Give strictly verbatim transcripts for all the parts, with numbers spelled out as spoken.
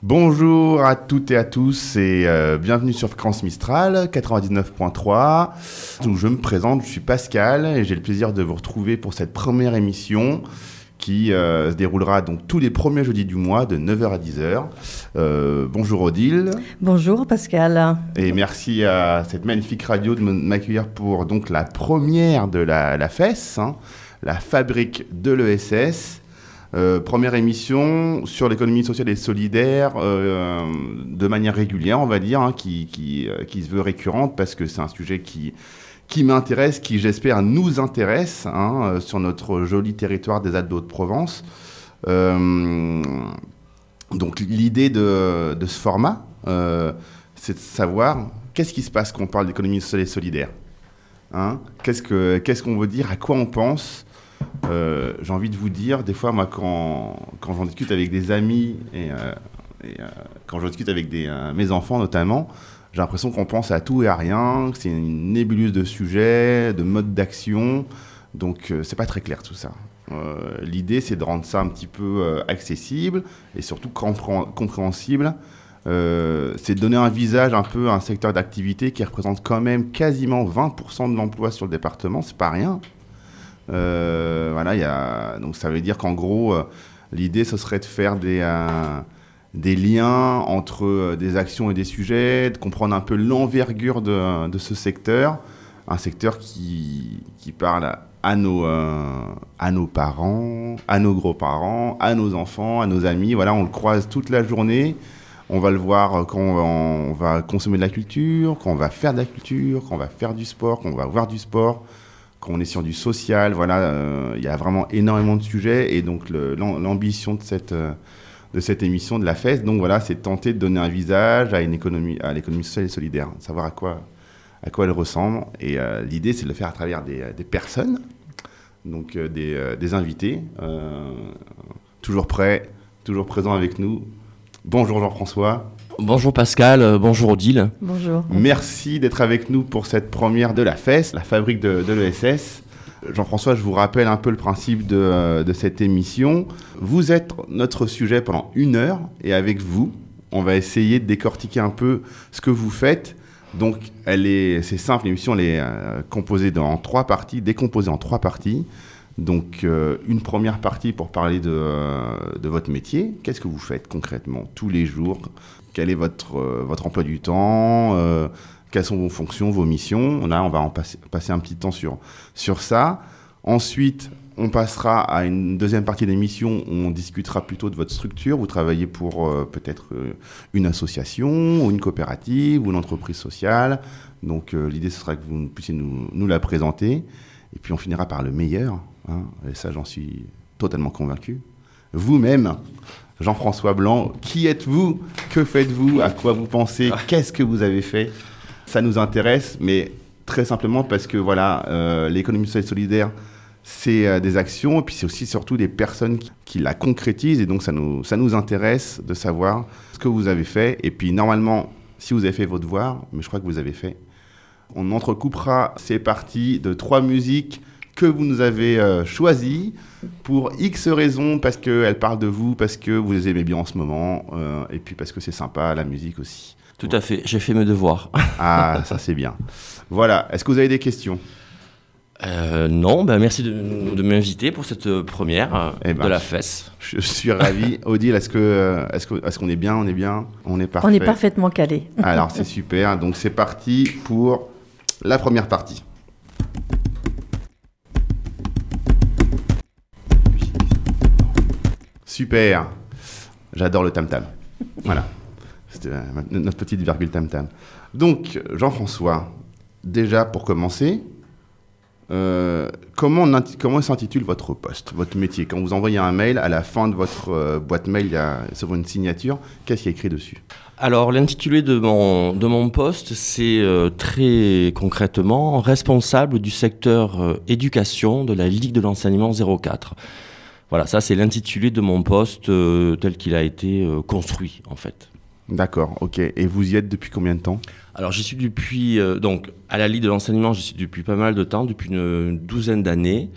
Bonjour à toutes et à tous et euh, bienvenue sur Fréquence Mistral quatre-vingt-dix-neuf point trois. Donc, je me présente, je suis Pascal et j'ai le plaisir de vous retrouver pour cette première émission qui euh, se déroulera donc tous les premiers jeudis du mois de neuf heures à dix heures. Euh, bonjour Odile. Bonjour Pascal. Et merci à cette magnifique radio de m'accueillir pour donc la première de la, la F E S, hein, la fabrique de l'E S S. Euh, première émission sur l'économie sociale et solidaire euh, de manière régulière, on va dire, hein, qui, qui, euh, qui se veut récurrente parce que c'est un sujet qui, qui m'intéresse, qui j'espère nous intéresse hein, euh, sur notre joli territoire des Alpes de-Haute-Provence. Euh, donc l'idée de, de ce format, euh, c'est de savoir qu'est-ce qui se passe quand on parle d'économie sociale et solidaire. Hein, qu'est-ce, que, qu'est-ce qu'on veut dire, à quoi on pense. Euh, j'ai envie de vous dire, des fois, moi, quand, quand j'en discute avec des amis et, euh, et euh, quand je discute avec des, euh, mes enfants notamment, j'ai l'impression qu'on pense à tout et à rien, que c'est une nébuleuse de sujets, de modes d'action, donc euh, c'est pas très clair tout ça. Euh, l'idée, c'est de rendre ça un petit peu euh, accessible et surtout compré- compréhensible. Euh, c'est de donner un visage un peu à un secteur d'activité qui représente quand même quasiment vingt pour cent de l'emploi sur le département, c'est pas rien. Euh, voilà, y a, donc ça veut dire qu'en gros, euh, l'idée, ce serait de faire des, euh, des liens entre euh, des actions et des sujets, de comprendre un peu l'envergure de, de ce secteur, un secteur qui, qui parle à, à, nos, euh, à nos parents, à nos grands-parents, à nos enfants, à nos amis. Voilà, on le croise toute la journée. On va le voir quand on va, on va consommer de la culture, quand on va faire de la culture, quand on va faire du sport, quand on va voir du sport. Quand on est sur du social, voilà, euh, il y a vraiment énormément de sujets et donc le, l'ambition de cette, euh, de cette émission de la F E S, donc voilà, c'est de tenter de donner un visage à une économie, à l'économie sociale et solidaire, de savoir à quoi, à quoi elle ressemble. Et euh, l'idée, c'est de le faire à travers des, des personnes, donc euh, des, euh, des invités, euh, toujours prêts, toujours présents avec nous. Bonjour Jean-François. Bonjour Pascal, euh, bonjour Odile. Bonjour. Merci d'être avec nous pour cette première de la F E S, la fabrique de, de l'E S S. Jean-François, je vous rappelle un peu le principe de, de cette émission. Vous êtes notre sujet pendant une heure et avec vous, on va essayer de décortiquer un peu ce que vous faites. Donc, elle est, c'est simple, l'émission elle est euh, composée en trois parties, décomposée en trois parties. Donc, euh, une première partie pour parler de, euh, de votre métier. Qu'est-ce que vous faites concrètement tous les jours ? Quel est votre, euh, votre emploi du temps ? euh, Quelles sont vos fonctions, vos missions ? Là, on va en passer, passer un petit temps sur, sur ça. Ensuite, on passera à une deuxième partie de l'émission où on discutera plutôt de votre structure. Vous travaillez pour euh, peut-être euh, une association ou une coopérative ou une entreprise sociale. Donc, euh, l'idée, ce sera que vous puissiez nous, nous la présenter. Et puis, on finira par le meilleur. Hein, et ça, j'en suis totalement convaincu. Vous-même, Jean-François Blanc, qui êtes-vous ? Que faites-vous ? À quoi vous pensez ? Qu'est-ce que vous avez fait ? Ça nous intéresse, mais très simplement parce que voilà, euh, l'économie sociale et solidaire, c'est euh, des actions, et puis c'est aussi surtout des personnes qui, qui la concrétisent, et donc ça nous, ça nous intéresse de savoir ce que vous avez fait. Et puis normalement, si vous avez fait vos devoirs, mais je crois que vous avez fait, on entrecoupera ces parties de trois musiques que vous nous avez euh, choisi pour X raisons, parce qu'elles parlent de vous, parce que vous les aimez bien en ce moment, euh, et puis parce que c'est sympa, la musique aussi. Tout à fait, j'ai fait mes devoirs. Ah, ça c'est bien. Voilà, est-ce que vous avez des questions ? euh, Non, ben merci de, de m'inviter pour cette première eh ben, de la F E S. Je suis ravi. Odile, est-ce, que, est-ce, que, est-ce qu'on est bien ? On est bien ? On est parfait. On est parfaitement calé. Alors c'est super, donc c'est parti pour la première partie. Super, j'adore le tam-tam. Voilà, c'était notre petite virgule tam-tam. Donc, Jean-François, déjà pour commencer, euh, comment, comment s'intitule votre poste, votre métier ? Quand vous envoyez un mail, à la fin de votre euh, boîte mail, il y a sur une signature, qu'est-ce qu'il y a écrit dessus ? Alors, l'intitulé de mon, de mon poste, c'est euh, très concrètement responsable du secteur euh, éducation de la Ligue de l'enseignement zéro quatre. Voilà, ça c'est l'intitulé de mon poste euh, tel qu'il a été euh, construit en fait. D'accord, ok. Et vous y êtes depuis combien de temps ? Alors j'y suis depuis, euh, donc à la Ligue de l'enseignement, j'y suis depuis pas mal de temps, depuis une, une douzaine d'années.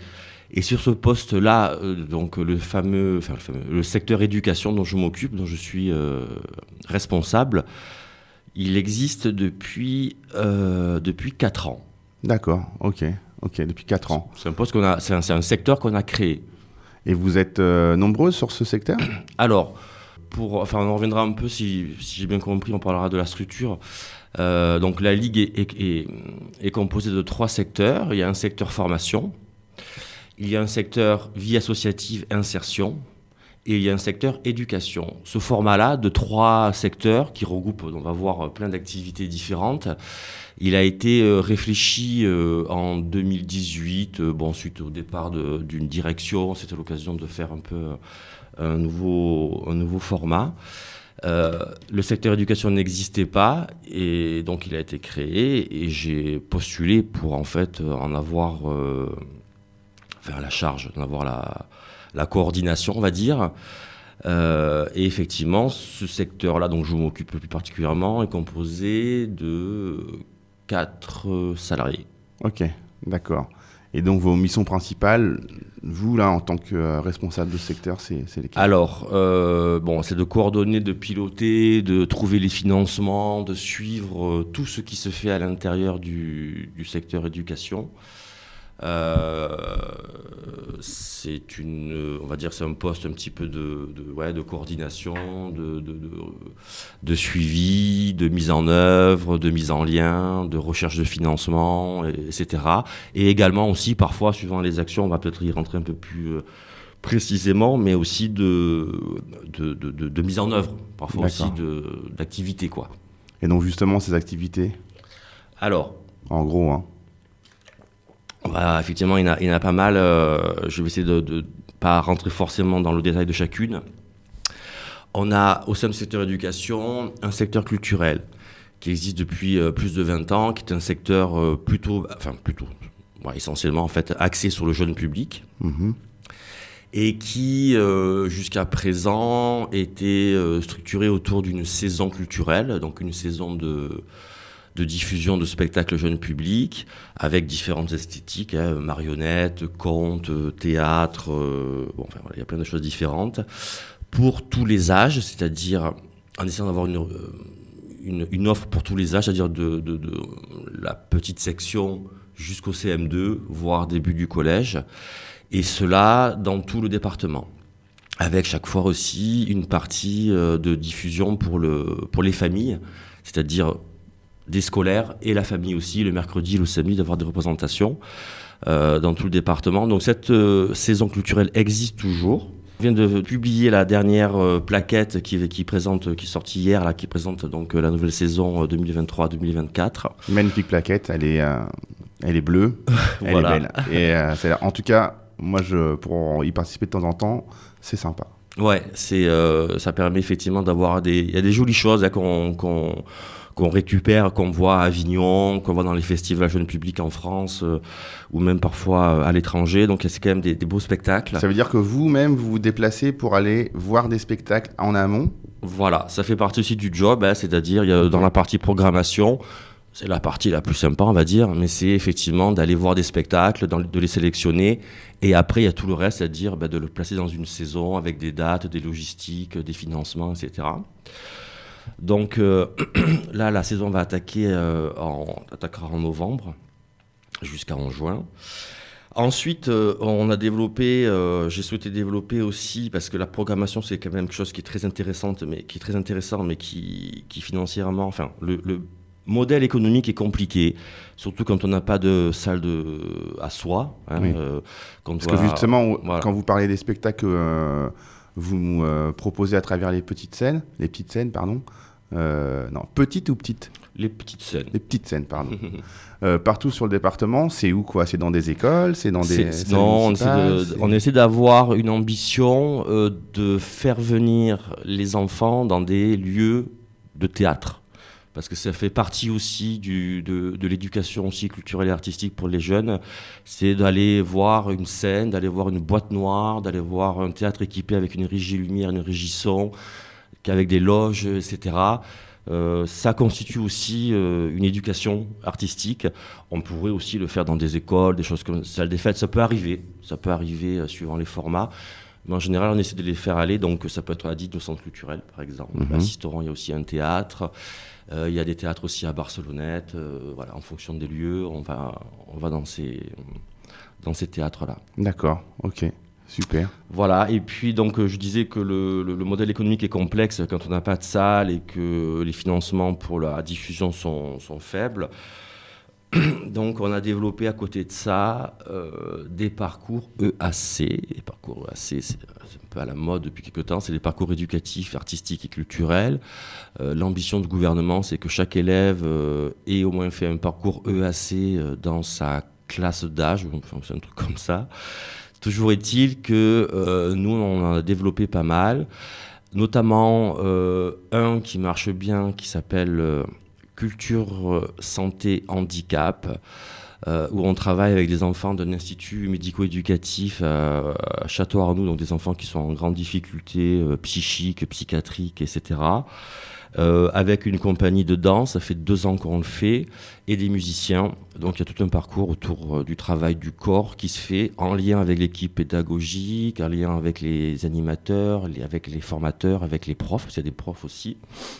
Et sur ce poste-là, euh, donc le fameux, enfin, le fameux, le secteur éducation dont je m'occupe, dont je suis euh, responsable, il existe depuis, euh, depuis quatre ans. D'accord, ok, ok, depuis quatre ans. C'est un poste qu'on a, c'est un, c'est un secteur qu'on a créé. Et vous êtes euh, nombreux sur ce secteur ? Alors, pour, enfin, on en reviendra un peu, si, si j'ai bien compris, on parlera de la structure. Euh, donc la Ligue est, est, est, est composée de trois secteurs. Il y a un secteur formation, il y a un secteur vie associative et insertion, et il y a un secteur éducation. Ce format-là, de trois secteurs qui regroupent, on va voir, plein d'activités différentes, il a été euh, réfléchi euh, en deux mille dix-huit, euh, bon, suite au départ de, d'une direction. C'était l'occasion de faire un peu euh, un, nouveau, un nouveau format. Euh, le secteur éducation n'existait pas et donc il a été créé et j'ai postulé pour en fait en avoir euh, enfin, la charge, d'en avoir la, la coordination, on va dire. Euh, et effectivement, ce secteur-là dont je m'occupe plus particulièrement est composé de quatre salariés. Ok, d'accord. Et donc vos missions principales, vous là en tant que euh, responsable de secteur, c'est, c'est lesquelles ? Alors, euh, bon, c'est de coordonner, de piloter, de trouver les financements, de suivre euh, tout ce qui se fait à l'intérieur du, du secteur éducation. Euh, c'est une, on va dire, c'est un poste un petit peu de, de, ouais, de coordination, de, de, de, de suivi, de mise en œuvre, de mise en lien, de recherche de financement, et cetera. Et également aussi, parfois, suivant les actions, on va peut-être y rentrer un peu plus euh, précisément, mais aussi de, de, de, de, de mise en œuvre, parfois D'accord. aussi de, d'activité, quoi. Et donc justement ces activités, Alors, en gros, hein. Bah, effectivement, il y en a, il y en a pas mal. Euh, je vais essayer de ne pas rentrer forcément dans le détail de chacune. On a, au sein du secteur éducation, un secteur culturel qui existe depuis euh, plus de vingt ans, qui est un secteur euh, plutôt, enfin plutôt, ouais, essentiellement en fait, axé sur le jeune public. Mmh. Et qui, euh, jusqu'à présent, était euh, structuré autour d'une saison culturelle, donc une saison de... de diffusion de spectacles jeunes publics avec différentes esthétiques, hein, marionnettes, contes, théâtre, euh, bon, enfin, voilà, il y a plein de choses différentes pour tous les âges, c'est-à-dire en essayant d'avoir une, une, une offre pour tous les âges, c'est-à-dire de, de, de la petite section jusqu'au C M deux, voire début du collège, et cela dans tout le département. Avec chaque fois aussi une partie de diffusion pour, le, pour les familles, c'est-à-dire des scolaires et la famille aussi, le mercredi et le samedi, d'avoir des représentations euh, dans tout le département. Donc cette euh, saison culturelle existe toujours. On vient de publier la dernière euh, plaquette qui, qui, présente, qui est sortie hier, là, qui présente donc, euh, la nouvelle saison deux mille vingt-trois deux mille vingt-quatre. Magnifique plaquette, elle est, euh, elle est bleue, elle Voilà. est belle. Et euh, c'est, en tout cas, moi, je, pour y participer de temps en temps, c'est sympa. Ouais, c'est, euh, ça permet effectivement d'avoir des... Il y a des jolies choses là, qu'on... qu'on qu'on récupère, qu'on voit à Avignon, qu'on voit dans les festivals jeunes publics en France, euh, ou même parfois euh, à l'étranger. Donc c'est quand même des, des beaux spectacles. Ça veut dire que vous-même, vous vous déplacez pour aller voir des spectacles en amont ? Voilà, ça fait partie aussi du job, hein, c'est-à-dire il y a, dans la partie programmation, c'est la partie la plus sympa, on va dire, mais c'est effectivement d'aller voir des spectacles, de les sélectionner, et après il y a tout le reste, c'est-à-dire bah, de le placer dans une saison avec des dates, des logistiques, des financements, et cetera. Donc euh, là, la saison va attaquer euh, en, attaquera en novembre jusqu'en juin. Ensuite, euh, on a développé, euh, j'ai souhaité développer aussi, parce que la programmation, c'est quand même quelque chose qui est très intéressante, mais qui est très intéressant, mais qui, qui financièrement, enfin, le, le modèle économique est compliqué, surtout quand on n'a pas de salle de, à soi. Hein, oui. euh, quand Parce doit, que justement, voilà. Quand vous parlez des spectacles, euh, vous nous euh, proposez à travers les petites scènes, les petites scènes, pardon. Euh, non, petites ou petites ? Les petites scènes. Les petites scènes, pardon. euh, partout sur le département, c'est où quoi ? C'est dans des écoles ? C'est dans des... C'est, non, on essaie, de, c'est... on essaie d'avoir une ambition euh, de faire venir les enfants dans des lieux de théâtre. Parce que ça fait partie aussi du, de, de l'éducation aussi culturelle et artistique pour les jeunes. C'est d'aller voir une scène, d'aller voir une boîte noire, d'aller voir un théâtre équipé avec une régie lumière, une régie son, avec des loges, et cetera. Euh, ça constitue aussi euh, une éducation artistique. On pourrait aussi le faire dans des écoles, des choses comme salle des fêtes. Ça peut arriver, ça peut arriver euh, suivant les formats. Mais en général, on essaie de les faire aller. Donc, ça peut être à Digne au centre culturel, par exemple. Mm-hmm. À Sisteron, il y a aussi un théâtre. Euh, il y a des théâtres aussi à Barcelonnette. Euh, voilà, en fonction des lieux, on va, on va dans ces, dans ces théâtres-là. D'accord, ok. Super. Voilà, et puis donc je disais que le, le, le modèle économique est complexe quand on n'a pas de salle et que les financements pour la diffusion sont, sont faibles. Donc on a développé à côté de ça euh, des parcours E A C. Les parcours E A C, c'est, c'est un peu à la mode depuis quelques temps, c'est des parcours éducatifs, artistiques et culturels. Euh, l'ambition du gouvernement, c'est que chaque élève euh, ait au moins fait un parcours E A C euh, dans sa classe d'âge, enfin, c'est un truc comme ça. Toujours est-il que euh, nous, on en a développé pas mal, notamment euh, un qui marche bien, qui s'appelle euh, Culture, Santé, Handicap, euh, où on travaille avec des enfants d'un institut médico-éducatif à, à Château-Arnoux, donc des enfants qui sont en grande difficulté euh, psychique, psychiatrique, et cetera. Euh, avec une compagnie de danse, ça fait deux ans qu'on le fait, et des musiciens. Donc il y a tout un parcours autour euh, du travail du corps qui se fait en lien avec l'équipe pédagogique, en lien avec les animateurs, les, avec les formateurs, avec les profs, parce qu'il y a des profs aussi.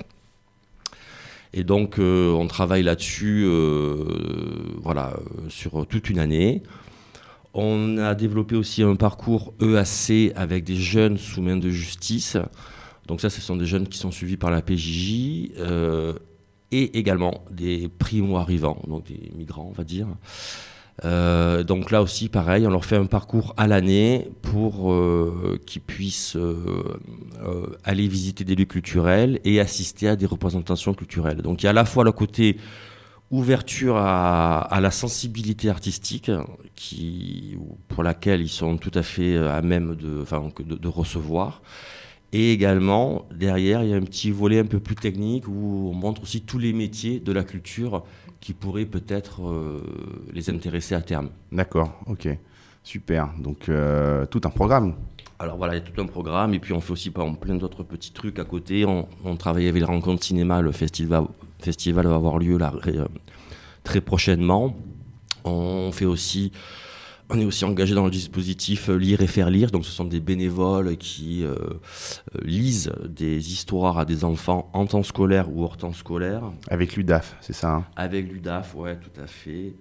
Et donc euh, on travaille là-dessus euh, voilà, euh, sur toute une année. On a développé aussi un parcours E A C avec des jeunes sous main de justice. Donc ça, ce sont des jeunes qui sont suivis par la P J J euh, et également des primo-arrivants, donc des migrants, on va dire. Euh, donc là aussi, pareil, on leur fait un parcours à l'année pour euh, qu'ils puissent euh, euh, aller visiter des lieux culturels et assister à des représentations culturelles. Donc il y a à la fois le côté ouverture à, à la sensibilité artistique qui, pour laquelle ils sont tout à fait à même de, enfin, de, de recevoir. Et également, derrière, il y a un petit volet un peu plus technique où on montre aussi tous les métiers de la culture qui pourraient peut-être euh, les intéresser à terme. D'accord, ok. Super. Donc, euh, tout un programme. Alors voilà, il y a tout un programme. Et puis, on fait aussi par exemple, plein d'autres petits trucs à côté. On, on travaille avec les rencontres cinéma. Le festival, festival va avoir lieu là, très prochainement. On fait aussi... On est aussi engagé dans le dispositif Lire et faire lire. Donc, ce sont des bénévoles qui euh, lisent des histoires à des enfants en temps scolaire ou hors temps scolaire. Avec l'U D A F, c'est ça hein? Avec l'U D A F, ouais, tout à fait.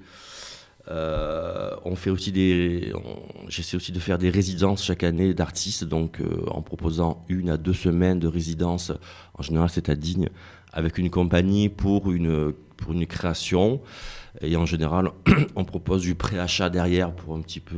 Euh, on fait aussi des... On, j'essaie aussi de faire des résidences chaque année d'artistes, donc euh, en proposant une à deux semaines de résidence. En général, c'est à Digne, avec une compagnie pour une, pour une création. Et en général, on propose du préachat derrière pour un petit peu,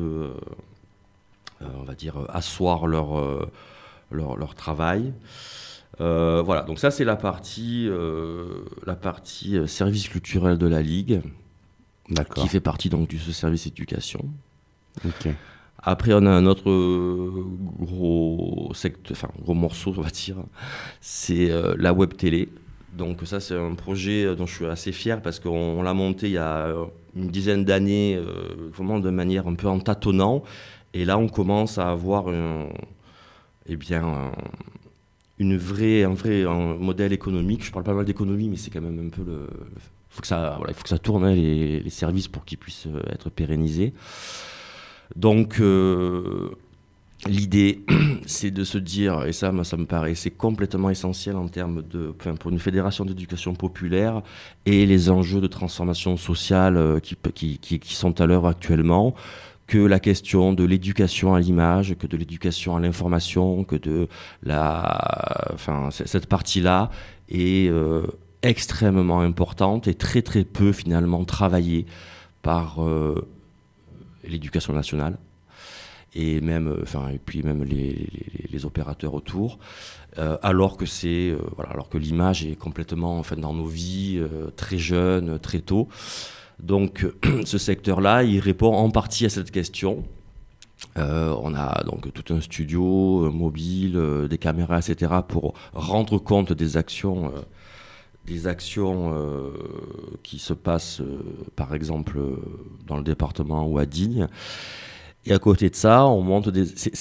euh, on va dire, asseoir leur, euh, leur, leur travail. Euh, voilà, donc ça c'est la partie, euh, la partie service culturel de la Ligue, D'accord. qui fait partie donc du service éducation. Ok. Après, on a un autre euh, gros, secte, enfin, gros morceau, on va dire, c'est euh, la web télé. Donc ça, c'est un projet dont je suis assez fier parce qu'on on l'a monté il y a une dizaine d'années, euh, vraiment de manière un peu en tâtonnant. Et là, on commence à avoir un, eh bien, un, une vraie, un vrai un modèle économique. Je parle pas mal d'économie, mais c'est quand même un peu le... Faut que ça, voilà, il faut que ça tourne, hein, les, les services, pour qu'ils puissent être pérennisés. Donc... Euh, L'idée, c'est de se dire, et ça, ça me paraît, c'est complètement essentiel en termes de, enfin, pour une fédération d'éducation populaire et les enjeux de transformation sociale qui, qui, qui, qui sont à l'œuvre actuellement, que la question de l'éducation à l'image, que de l'éducation à l'information, que de la, enfin, cette partie-là est euh, extrêmement importante et très très peu finalement travaillée par euh, l'éducation nationale. Et même, enfin, et puis même les, les, les opérateurs autour, euh, alors que c'est, euh, voilà, alors que l'image est complètement, enfin, dans nos vies, euh, très jeune, très tôt. Donc, ce secteur-là, il répond en partie à cette question. Euh, on a donc tout un studio euh, mobile, euh, des caméras, et cetera, pour rendre compte des actions, euh, des actions euh, qui se passent, euh, par exemple, dans le département ou à Digne. Et à côté de ça, on monte des, c'est, c'est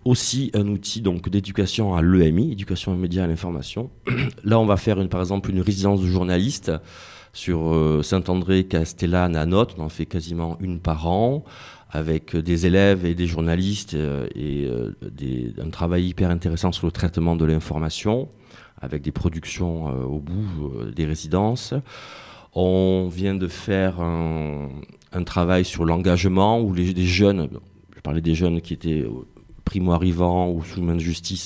aussi un outil donc, d'éducation à l'E M I, éducation aux médias et à l'information. Là, on va faire une, par exemple une résidence de journaliste sur euh, Saint-André, Castellane, à Notes. On en fait quasiment une par an, avec des élèves et des journalistes euh, et euh, des, un travail hyper intéressant sur le traitement de l'information, avec des productions euh, au bout euh, des résidences. On vient de faire un, un travail sur l'engagement où les, les jeunes, je parlais des jeunes qui étaient primo-arrivants ou sous main de justice,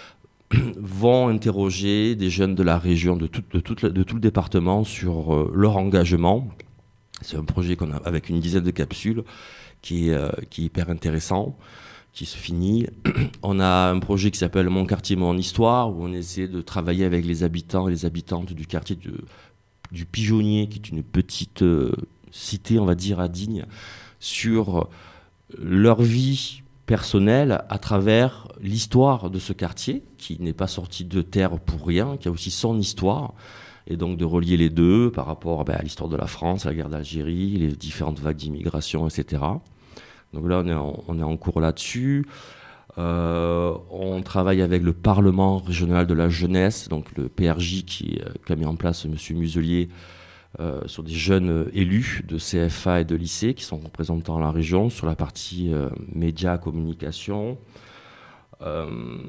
vont interroger des jeunes de la région, de tout, de tout, de tout le département sur euh, leur engagement. C'est un projet qu'on a avec une dizaine de capsules qui est, euh, qui est hyper intéressant, qui se finit. On a un projet qui s'appelle Mon quartier, mon histoire, où on essaie de travailler avec les habitants et les habitantes du quartier de du Pigeonnier, qui est une petite euh, cité, on va dire, à Digne, sur leur vie personnelle à travers l'histoire de ce quartier, qui n'est pas sorti de terre pour rien, qui a aussi son histoire, et donc de relier les deux par rapport ben, à l'histoire de la France, à la guerre d'Algérie, les différentes vagues d'immigration, et cetera. Donc là, on est en, on est en cours là-dessus. Euh, on travaille avec le Parlement régional de la jeunesse, donc le P R J qui, euh, qui a mis en place M. Muselier euh, sur des jeunes élus de C F A et de lycée qui sont représentants à la région sur la partie euh, médias, communication. Euh,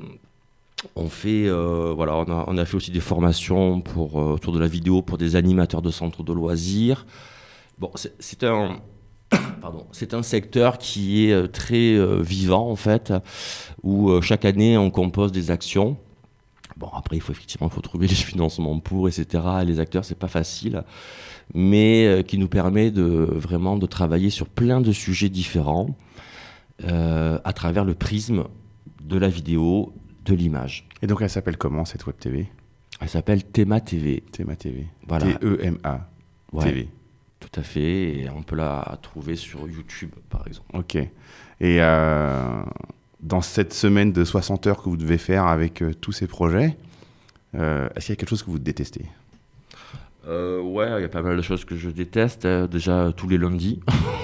on fait, euh, voilà, on a, on a fait aussi des formations pour, euh, autour de la vidéo pour des animateurs de centres de loisirs. Bon, c'est, c'est un Pardon. C'est un secteur qui est très euh, vivant, en fait, où euh, chaque année, on compose des actions. Bon, après, il faut effectivement il faut trouver les financements pour, et cetera. Et les acteurs, c'est pas facile, mais euh, qui nous permet de, vraiment de travailler sur plein de sujets différents euh, à travers le prisme de la vidéo, de l'image. Et donc, elle s'appelle comment, cette web T V ? Elle s'appelle Théma T V. Théma T V. Voilà. T E M A. Ouais. T V. Tout à fait, et on peut la trouver sur YouTube, par exemple. Ok. Et euh, dans cette semaine de soixante heures que vous devez faire avec euh, tous ces projets, euh, est-ce qu'il y a quelque chose que vous détestez ? euh, Ouais, il y a pas mal de choses que je déteste. Euh, déjà, tous les lundis.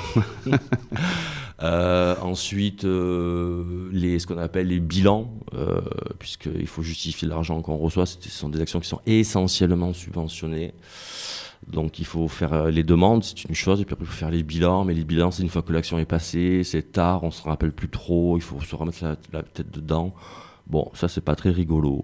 euh, ensuite, euh, les, ce qu'on appelle les bilans, euh, puisqu'il faut justifier l'argent qu'on reçoit. Ce sont des actions qui sont essentiellement subventionnées. Donc il faut faire les demandes, c'est une chose, et puis après il faut faire les bilans, mais les bilans c'est une fois que l'action est passée, c'est tard, on se rappelle plus trop, il faut se remettre la, la tête dedans. Bon, ça c'est pas très rigolo.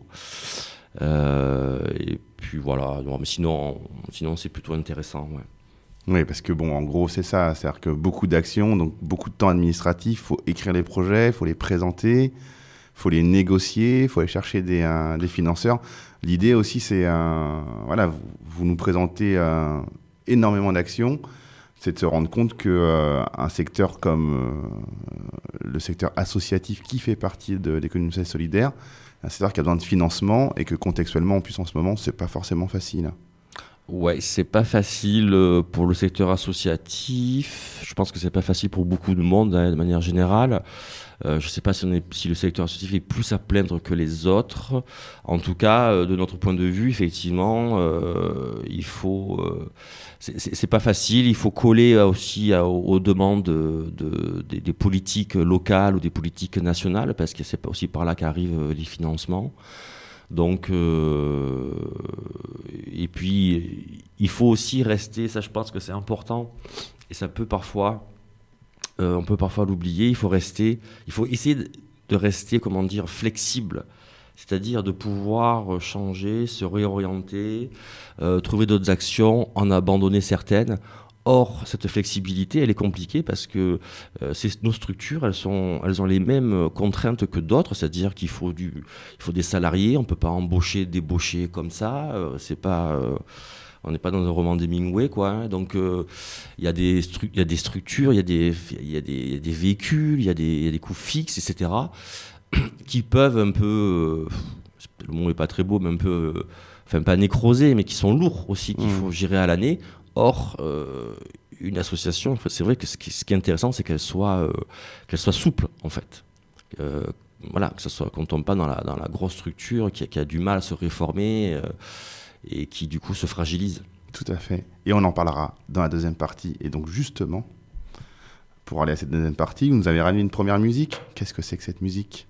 Euh, et puis voilà, non, mais sinon, sinon c'est plutôt intéressant. Ouais. Oui, parce que bon, en gros c'est ça, c'est-à-dire que beaucoup d'actions, donc beaucoup de temps administratif, il faut écrire les projets, il faut les présenter, il faut les négocier, il faut aller chercher des, euh, des financeurs. L'idée aussi, c'est, euh, voilà, vous, vous nous présentez euh, énormément d'actions, c'est de se rendre compte qu'un euh, secteur comme euh, le secteur associatif qui fait partie de l'économie sociale solidaire, un secteur qui a besoin de financement et que contextuellement, en plus en ce moment, c'est pas forcément facile. Ouais, c'est pas facile pour le secteur associatif. Je pense que c'est pas facile pour beaucoup de monde, hein, de manière générale. Euh, je ne sais pas si, on est, si le secteur associatif est plus à plaindre que les autres. En tout cas, euh, de notre point de vue, effectivement, euh, il faut. Euh, c'est, c'est, c'est pas facile. Il faut coller aussi à, aux, aux demandes de, de, des, des politiques locales ou des politiques nationales, parce que c'est aussi par là qu'arrivent les financements. Donc, euh, et puis, il faut aussi rester. Ça, je pense que c'est important. Et ça peut parfois. Euh, on peut parfois l'oublier, il faut rester, il faut essayer de, de rester, comment dire, flexible, c'est-à-dire de pouvoir changer, se réorienter, euh, trouver d'autres actions, en abandonner certaines. Or, cette flexibilité, elle est compliquée parce que euh, c'est, nos structures, elles, sont, elles ont les mêmes contraintes que d'autres, c'est-à-dire qu'il faut, du, il faut des salariés, on ne peut pas embaucher, débaucher comme ça, euh, c'est pas... Euh, on n'est pas dans un roman d'Hemingway, quoi. Hein. Donc, il euh, y, y a des structures, il y, y, y a des véhicules, il y, y a des coûts fixes, et cetera, qui peuvent un peu, euh, le mot n'est pas très beau, mais un peu, euh, enfin pas nécroser, mais qui sont lourds aussi, qu'il faut gérer à l'année. Or, euh, une association, c'est vrai que ce qui, ce qui est intéressant, c'est qu'elle soit, euh, qu'elle soit souple, en fait. Euh, voilà, que ça soit, qu'on ne tombe pas dans la, dans la grosse structure qui a, qui a du mal à se réformer. Euh, et qui du coup se fragilise. Tout à fait. Et on en parlera dans la deuxième partie. Et donc justement, pour aller à cette deuxième partie, vous nous avez ramené une première musique. Qu'est-ce que c'est que cette musique ?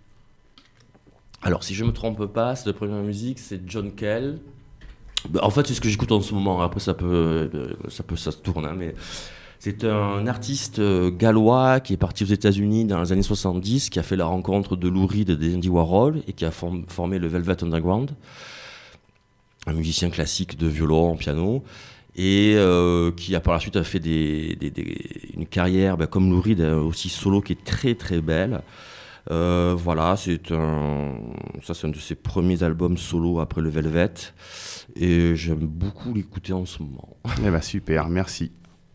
Alors, si je ne me trompe pas, cette première musique, c'est John Cale. Bah, en fait, c'est ce que j'écoute en ce moment. Après, ça peut, euh, ça peut, ça se tourne, hein, mais c'est un artiste euh, gallois qui est parti aux États-Unis dans les années soixante-dix, qui a fait la rencontre de Lou Reed et d'Andy Warhol et qui a form- formé le Velvet Underground, un musicien classique de violon, piano, et euh, qui a par la suite a fait des, des, des, une carrière, bah, comme Lou Reed, aussi solo, qui est très très belle. Euh, voilà, c'est un, ça c'est un de ses premiers albums solo après le Velvet, et j'aime beaucoup l'écouter en ce moment. Eh ben super, merci.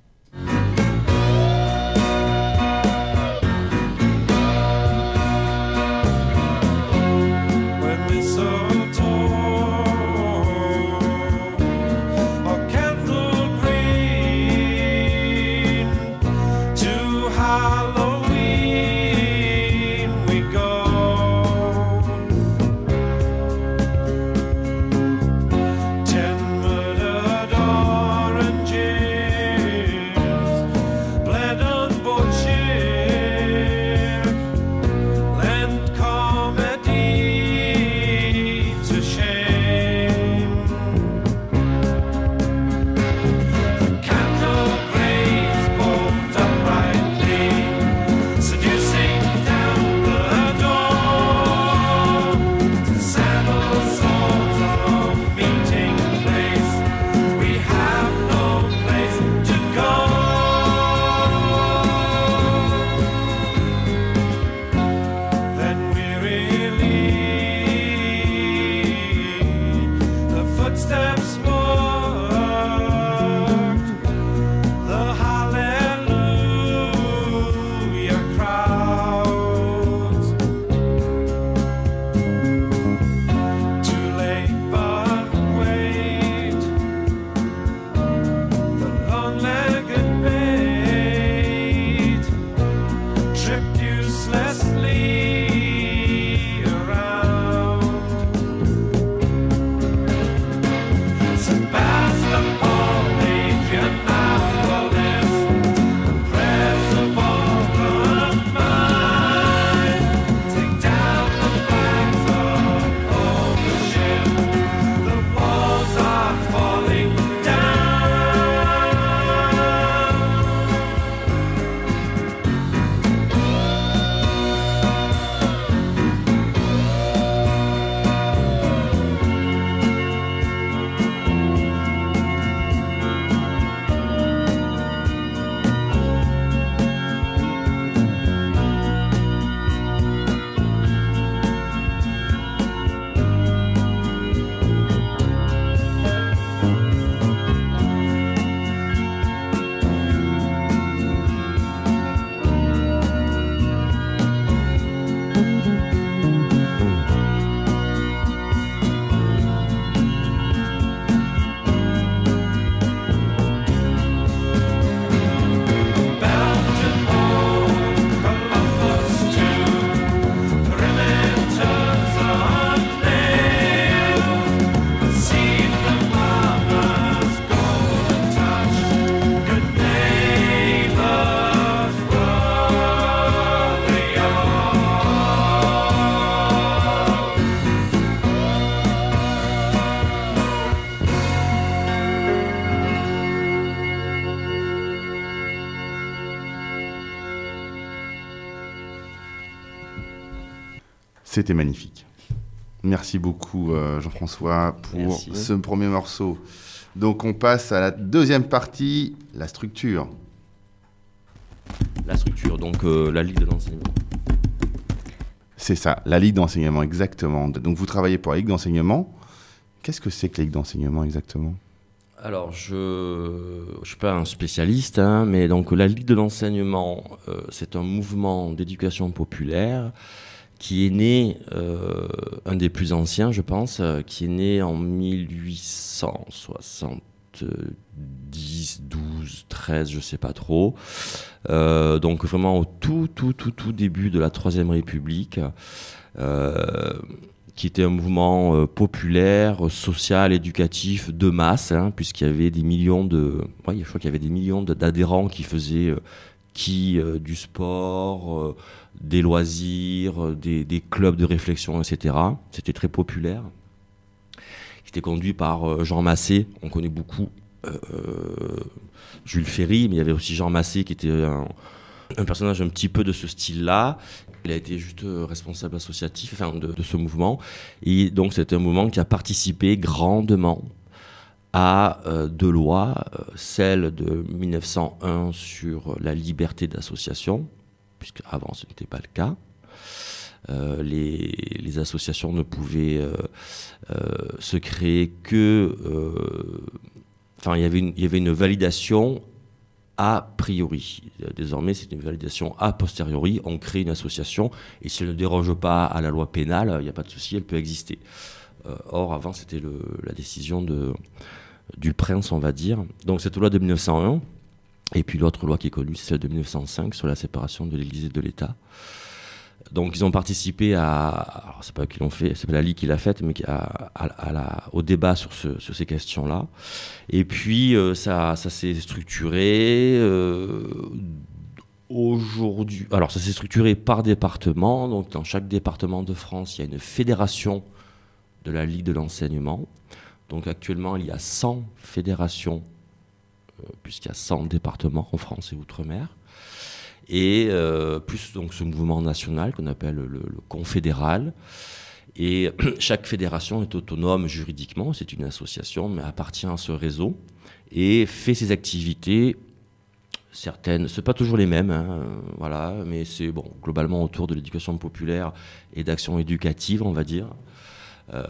C'était magnifique. Merci beaucoup euh, Jean-François pour Merci. ce premier morceau. Donc on passe à la deuxième partie, la structure. La structure, donc euh, la Ligue de l'enseignement. C'est ça, la Ligue d'enseignement, exactement. Donc vous travaillez pour la Ligue d'enseignement. Qu'est-ce que c'est que la Ligue d'enseignement exactement ? Alors, je ne suis pas un spécialiste, hein, mais donc la Ligue de l'enseignement, euh, c'est un mouvement d'éducation populaire qui est né, euh, un des plus anciens, je pense, euh, qui est né en mille huit cent soixante-dix, douze, treize, je ne sais pas trop. Euh, donc vraiment au tout, tout, tout, tout début de la Troisième République, euh, qui était un mouvement euh, populaire, social, éducatif, de masse, hein, puisqu'il y avait des millions de... Ouais, je crois qu'il y avait des millions d'adhérents qui faisaient... Euh, qui euh, du sport, euh, des loisirs, euh, des, des clubs de réflexion, et cetera. C'était très populaire. C'était conduit par euh, Jean Massé, on connaît beaucoup euh, Jules Ferry, mais il y avait aussi Jean Massé qui était un, un personnage un petit peu de ce style-là. Il a été juste responsable associatif enfin, de, de ce mouvement. Et donc, c'est un mouvement qui a participé grandement à euh, deux lois, euh, celle de mille neuf cent un sur la liberté d'association, puisque avant ce n'était pas le cas. Euh, les, les associations ne pouvaient euh, euh, se créer que... Euh, enfin, il y avait une, il y avait une validation a priori. Désormais, c'est une validation a posteriori. On crée une association et si elle ne déroge pas à la loi pénale, il n'y a pas de souci, elle peut exister. Euh, or, avant, c'était le, la décision de, du prince, on va dire. Donc, cette loi de mille neuf cent un, et puis l'autre loi qui est connue, c'est celle de mille neuf cent cinq sur la séparation de l'Église et de l'État. Donc, ils ont participé à... Alors, c'est pas eux qui l'ont fait, c'est pas la Ligue qui l'a faite, mais à, à, à la, au débat sur, ce, sur ces questions-là. Et puis, euh, ça, ça s'est structuré... Euh, aujourd'hui... Alors, ça s'est structuré par département. Donc, dans chaque département de France, il y a une fédération de la Ligue de l'enseignement. Donc, actuellement, il y a cent fédérations, euh, puisqu'il y a cent départements en France et Outre-mer. Et euh, plus donc ce mouvement national qu'on appelle le, le confédéral. Et chaque fédération est autonome juridiquement, c'est une association, mais appartient à ce réseau et fait ses activités. Certaines, c'est pas toujours les mêmes, hein, voilà, mais c'est bon globalement autour de l'éducation populaire et d'actions éducatives, on va dire. Euh,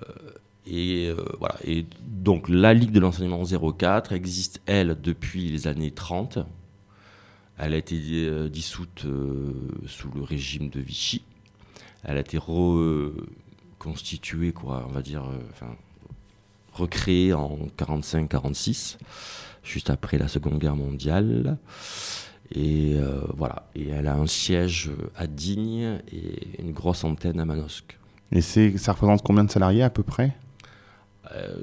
et euh, voilà. Et donc la Ligue de l'enseignement zéro quatre existe elle depuis les années trente. Elle a été euh, dissoute euh, sous le régime de Vichy. Elle a été reconstituée, quoi, on va dire, euh, enfin, recréée en quarante-cinq quarante-six, juste après la Seconde Guerre mondiale. Et euh, voilà. Et elle a un siège à Digne et une grosse antenne à Manosque. Et c'est, ça représente combien de salariés à peu près ? euh,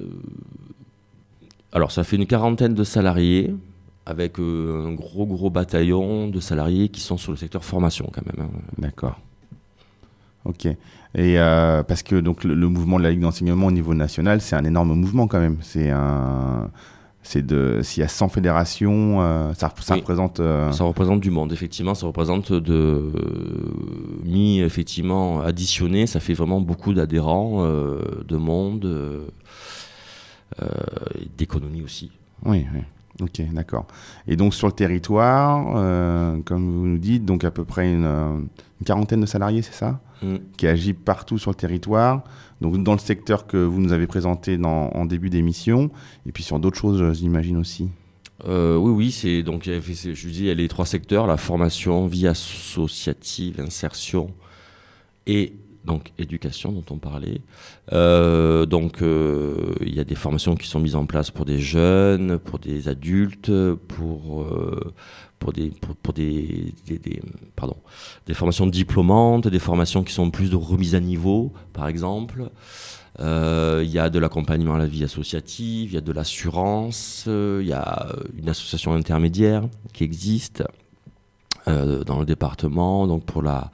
Alors, ça fait une quarantaine de salariés, avec euh, un gros gros bataillon de salariés qui sont sur le secteur formation quand même. Hein. D'accord. Ok. Et euh, parce que donc le, le mouvement de la Ligue d'enseignement au niveau national, c'est un énorme mouvement quand même. C'est un, c'est de, s'il y a cent fédérations, euh, ça, ça oui. représente. Euh... Ça représente du monde. Effectivement, ça représente de euh, mis effectivement additionné, ça fait vraiment beaucoup d'adhérents, euh, de monde, euh, euh, d'économie aussi. Oui. Oui. Ok, d'accord. Et donc sur le territoire, euh, comme vous nous dites, donc à peu près une, une quarantaine de salariés, c'est ça ? mmh. Qui agit partout sur le territoire, donc dans le secteur que vous nous avez présenté dans, en début d'émission, et puis sur d'autres choses, j'imagine aussi. Euh, oui, oui, c'est donc je dis il y a les trois secteurs, la formation, vie associative, insertion et donc éducation dont on parlait. Euh, donc euh, il y a des formations qui sont mises en place pour des jeunes, pour des adultes, pour euh, pour des pour, pour des, des, des pardon des formations diplômantes, des formations qui sont plus de remise à niveau, par exemple. Euh, il y a de l'accompagnement à la vie associative, il y a de l'assurance, euh, il y a une association intermédiaire qui existe euh, dans le département, donc pour la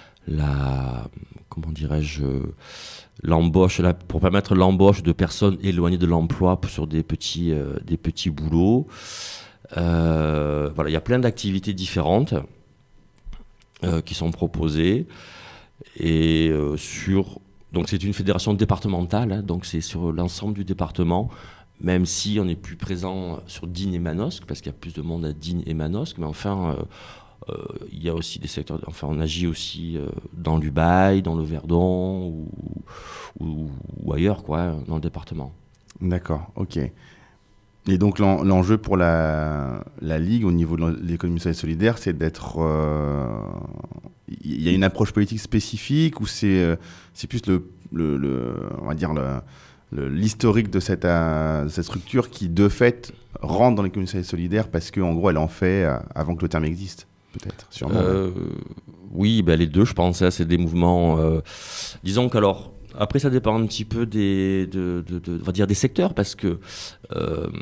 la comment dirais-je l'embauche là, pour permettre l'embauche de personnes éloignées de l'emploi sur des petits euh, des petits boulots. Euh, voilà, il y a plein d'activités différentes euh, qui sont proposées et euh, sur donc c'est une fédération départementale, hein, donc c'est sur l'ensemble du département, même si on est plus présent sur Digne et Manosque parce qu'il y a plus de monde à Digne et Manosque, mais enfin euh, Euh, il y a aussi des secteurs, enfin on agit aussi euh, dans l'Ubaye, dans le Verdon ou, ou, ou ailleurs quoi, dans le département. D'accord, ok. Et donc l'en, l'enjeu pour la, la Ligue au niveau de l'économie sociale et solidaire, c'est d'être... Il euh, y a une approche politique spécifique ou c'est, euh, c'est plus le, le, le, on va dire le, le, l'historique de cette, euh, de cette structure qui de fait rentre dans l'économie sociale et solidaire parce qu'en gros elle en fait euh, avant que le terme existe? Peut-être, sûrement. Euh, oui, ben les deux, je pense. Hein, c'est des mouvements. Euh, disons qu'alors, après, ça dépend un petit peu des, de, de, de, on va dire des secteurs, parce que euh,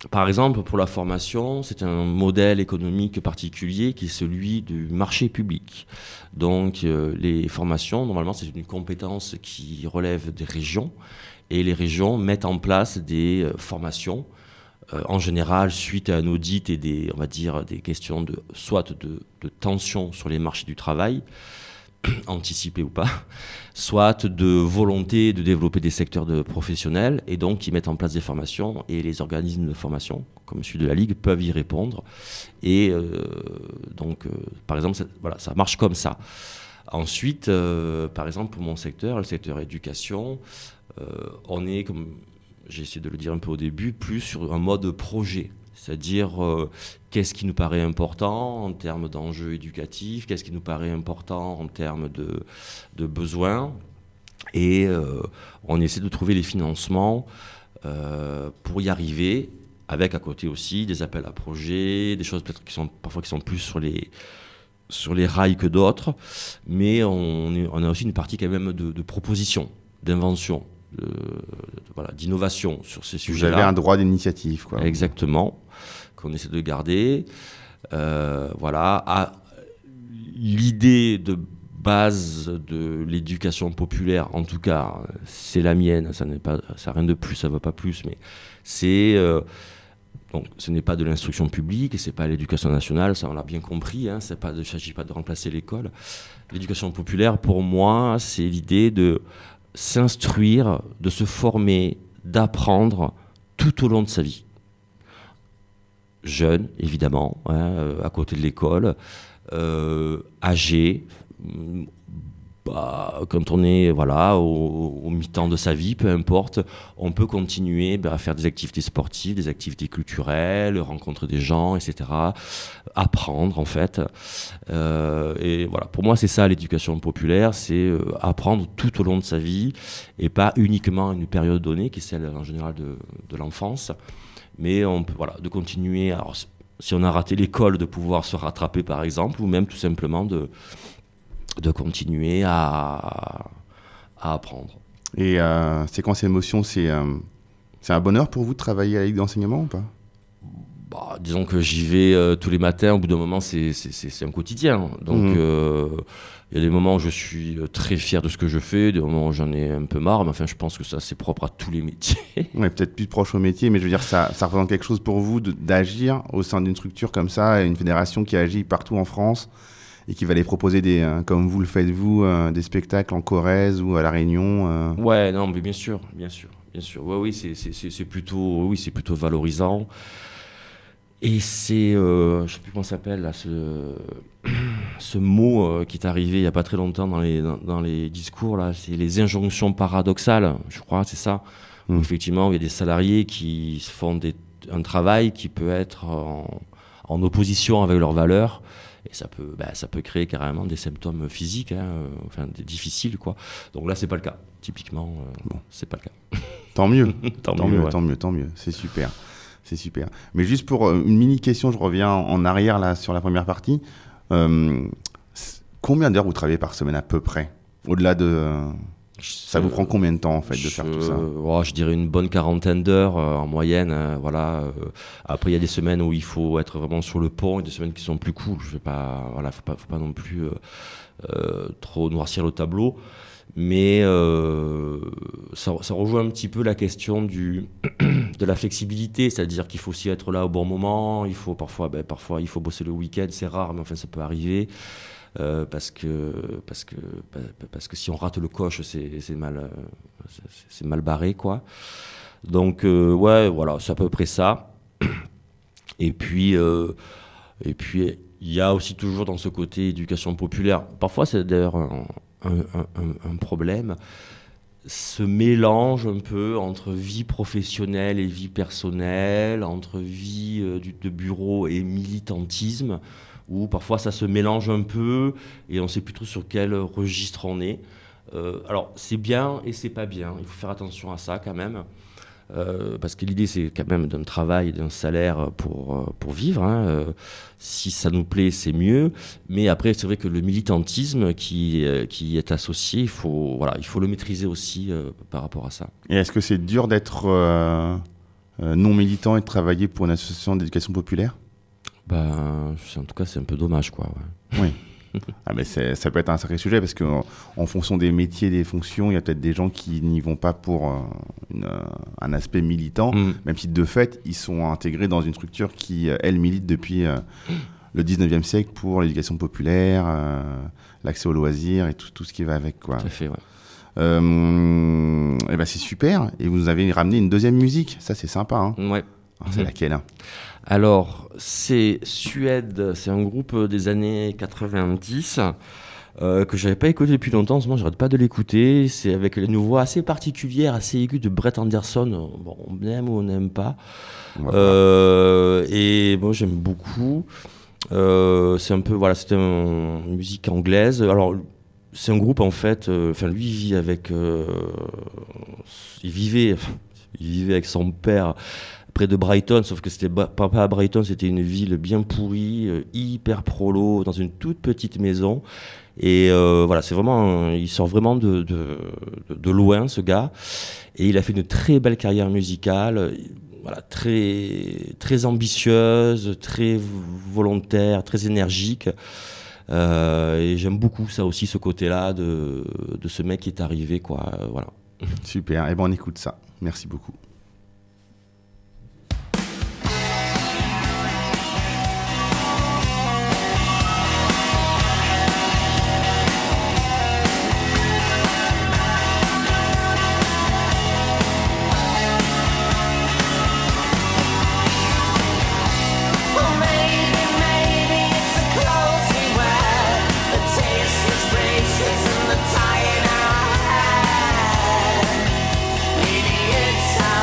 par exemple, pour la formation, c'est un modèle économique particulier qui est celui du marché public. Donc, euh, les formations, normalement, c'est une compétence qui relève des régions. Et les régions mettent en place des euh, formations, euh, en général, suite à un audit et des, on va dire, des questions de, soit de, de tension sur les marchés du travail, anticipé ou pas, soit de volonté de développer des secteurs de professionnels, et donc ils mettent en place des formations, et les organismes de formation, comme celui de la Ligue, peuvent y répondre. Et euh, donc, euh, par exemple, ça, voilà, ça marche comme ça. Ensuite, euh, par exemple, pour mon secteur, le secteur éducation, euh, on est, comme j'ai essayé de le dire un peu au début, plus sur un mode projet. C'est-à-dire, euh, qu'est-ce qui nous paraît important en termes d'enjeux éducatifs, qu'est-ce qui nous paraît important en termes de, de besoins. Et euh, on essaie de trouver les financements euh, pour y arriver, avec à côté aussi des appels à projets, des choses peut-être qui sont parfois qui sont plus sur les, sur les rails que d'autres. Mais on, est, on a aussi une partie quand même de, de propositions, d'invention, de, de, voilà, d'innovation sur ces sujets-là. Vous avez un droit d'initiative, quoi. Exactement, qu'on essaie de garder. Euh, voilà. À, l'idée de base de l'éducation populaire, en tout cas, c'est la mienne, ça n'est pas, ça n'a rien de plus, ça ne va pas plus, mais c'est... Euh, donc, ce n'est pas de l'instruction publique, et ce n'est pas l'éducation nationale, ça on l'a bien compris, hein, il ne s'agit pas de remplacer l'école. L'éducation populaire, pour moi, c'est l'idée de s'instruire, de se former, d'apprendre tout au long de sa vie. Jeune, évidemment, hein, à côté de l'école, euh, âgé, bah, quand on est voilà, au, au mi-temps de sa vie, peu importe, on peut continuer bah, à faire des activités sportives, des activités culturelles, rencontrer des gens, et cetera. Apprendre, en fait. Euh, et voilà, pour moi, c'est ça l'éducation populaire, c'est euh, apprendre tout au long de sa vie, et pas uniquement à une période donnée, qui est celle en général de, de l'enfance. Mais on peut, voilà, de continuer, alors, si on a raté l'école, de pouvoir se rattraper, par exemple, ou même tout simplement de... de continuer à, à apprendre. Et euh, séquence émotion, c'est, euh, c'est un bonheur pour vous de travailler à la Ligue d'enseignement ou pas ? Bah, disons que j'y vais euh, tous les matins, au bout d'un moment, c'est, c'est, c'est, c'est un quotidien. Donc, il mmh. euh, y a des moments où je suis très fier de ce que je fais, des moments où j'en ai un peu marre, mais enfin, je pense que ça, c'est propre à tous les métiers. Ouais, peut-être plus proche au métier, mais je veux dire, ça, ça représente quelque chose pour vous de, d'agir au sein d'une structure comme ça, une fédération qui agit partout en France, et qui va les proposer, des, euh, comme vous le faites vous, euh, des spectacles en Corrèze ou à La Réunion euh... Ouais, non, mais bien sûr, bien sûr, bien sûr. Ouais, oui, c'est, c'est, c'est, c'est, plutôt, oui, c'est plutôt valorisant. Et c'est, euh, je ne sais plus comment ça s'appelle, là, ce, ce mot euh, qui est arrivé il n'y a pas très longtemps dans les, dans, dans les discours, là, c'est les injonctions paradoxales, je crois, c'est ça. Mmh. Où, effectivement, il y a des salariés qui font des, un travail qui peut être en, en opposition avec leurs valeurs. Et ça peut, bah, ça peut créer carrément des symptômes physiques, hein, euh, enfin, des difficiles, quoi. Donc là, c'est pas le cas. Typiquement, euh, bon, c'est pas le cas. Tant mieux. tant, tant mieux, mieux, ouais. tant mieux, tant mieux. C'est super. C'est super. Mais juste pour euh, une mini question, je reviens en arrière là sur la première partie. Euh, combien d'heures vous travaillez par semaine à peu près ? Au-delà de... Euh, ça vous prend combien de temps en fait de je, faire tout ça ? oh, Je dirais une bonne quarantaine d'heures euh, en moyenne. Euh, voilà. Euh, après, il y a des semaines où il faut être vraiment sur le pont et des semaines qui sont plus cool. Je vais pas, voilà, faut pas, faut pas non plus euh, euh, trop noircir le tableau. Mais euh, ça, ça rejoint un petit peu la question du, de la flexibilité, c'est-à-dire qu'il faut aussi être là au bon moment. Il faut parfois, ben, parfois, il faut bosser le week-end, c'est rare, mais enfin, ça peut arriver. Euh, parce que parce que parce que si on rate le coche, c'est c'est mal c'est, c'est mal barré, quoi. Donc euh, ouais, voilà, c'est à peu près ça. Et puis euh, et puis il y a aussi toujours dans ce côté éducation populaire. Parfois, c'est d'ailleurs un, un, un, un problème. Ce mélange un peu entre vie professionnelle et vie personnelle, entre vie euh, de bureau et militantisme, où parfois ça se mélange un peu et on ne sait plus trop sur quel registre on est. Euh, alors c'est bien et c'est pas bien, il faut faire attention à ça quand même, euh, parce que l'idée c'est quand même d'un travail, d'un salaire pour, pour vivre, hein. Euh, si ça nous plaît c'est mieux, mais après c'est vrai que le militantisme qui, euh, qui est associé, il faut, voilà, il faut le maîtriser aussi euh, par rapport à ça. Et est-ce que c'est dur d'être... Euh... euh, non militant et de travailler pour une association d'éducation populaire? Ben, en tout cas, c'est un peu dommage, quoi. Ouais. Oui. Ah, mais c'est, ça peut être un sacré sujet parce qu'en en fonction des métiers, des fonctions, il y a peut-être des gens qui n'y vont pas pour euh, une, euh, un aspect militant, mmh. même si de fait, ils sont intégrés dans une structure qui, elle, milite depuis euh, le dix-neuvième siècle pour l'éducation populaire, euh, l'accès aux loisirs et tout, tout ce qui va avec, quoi. Tout à fait, ouais. Euh, et ben c'est super. Et vous nous avez ramené une deuxième musique. Ça, c'est sympa. Hein. Ouais. Alors, c'est mmh. laquelle? Alors, c'est Suède. C'est un groupe des années quatre-vingt-dix euh, que je n'avais pas écouté depuis longtemps. En ce moment, je n'arrête pas de l'écouter. C'est avec une voix assez particulière, assez aiguë de Brett Anderson. Bon, on aime ou on n'aime pas. Euh, et moi, bon, j'aime beaucoup. Euh, c'est un peu, voilà, c'était une musique anglaise. Alors, c'est un groupe en fait. Enfin, euh, lui, il vit avec. Euh, il vivait, il vivait avec son père près de Brighton, sauf que c'était pas à Brighton, c'était une ville bien pourrie, euh, hyper prolo, dans une toute petite maison. Et euh, voilà, c'est vraiment, un, il sort vraiment de, de, de, de loin, ce gars. Et il a fait une très belle carrière musicale. Voilà, très, très ambitieuse, très volontaire, très énergique. Euh, et j'aime beaucoup ça aussi, ce côté-là de, de ce mec qui est arrivé, quoi. Euh, voilà. Super, et eh ben on écoute ça. Merci beaucoup. It's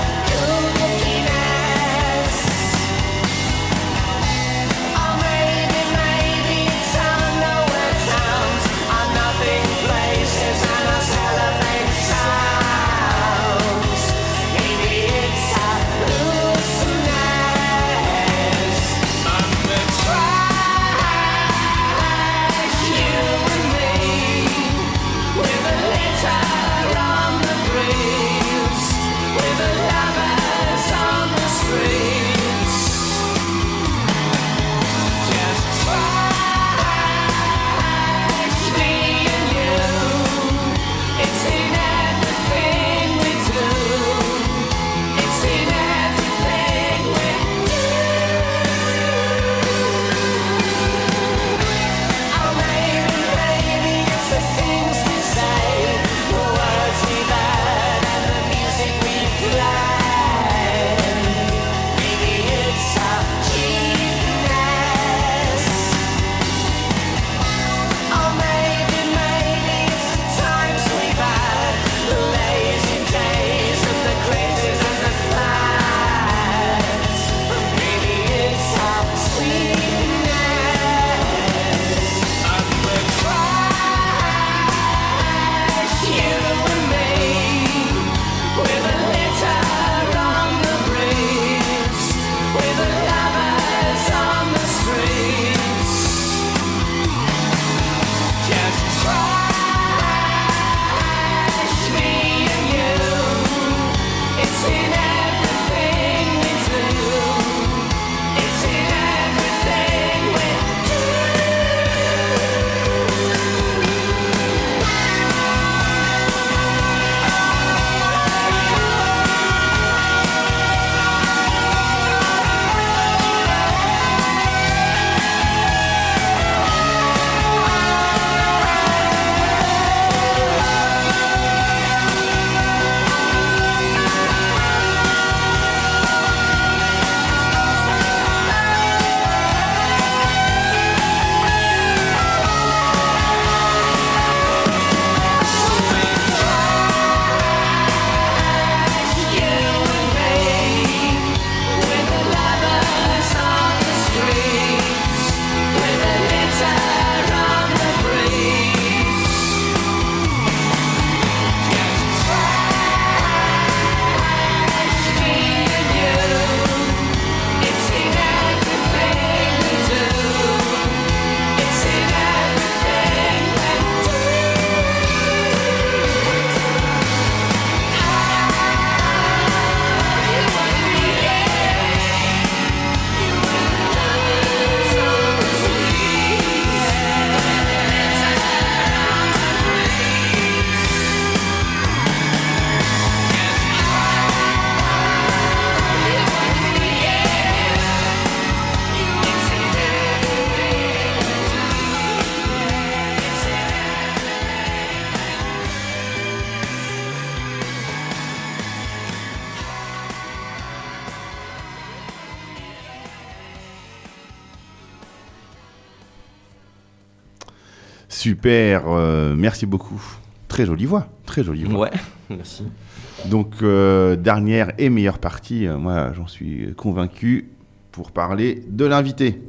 Super, euh, merci beaucoup. Très jolie voix, très jolie voix. Ouais, merci. Donc, euh, dernière et meilleure partie, euh, moi j'en suis convaincu, pour parler de l'invité.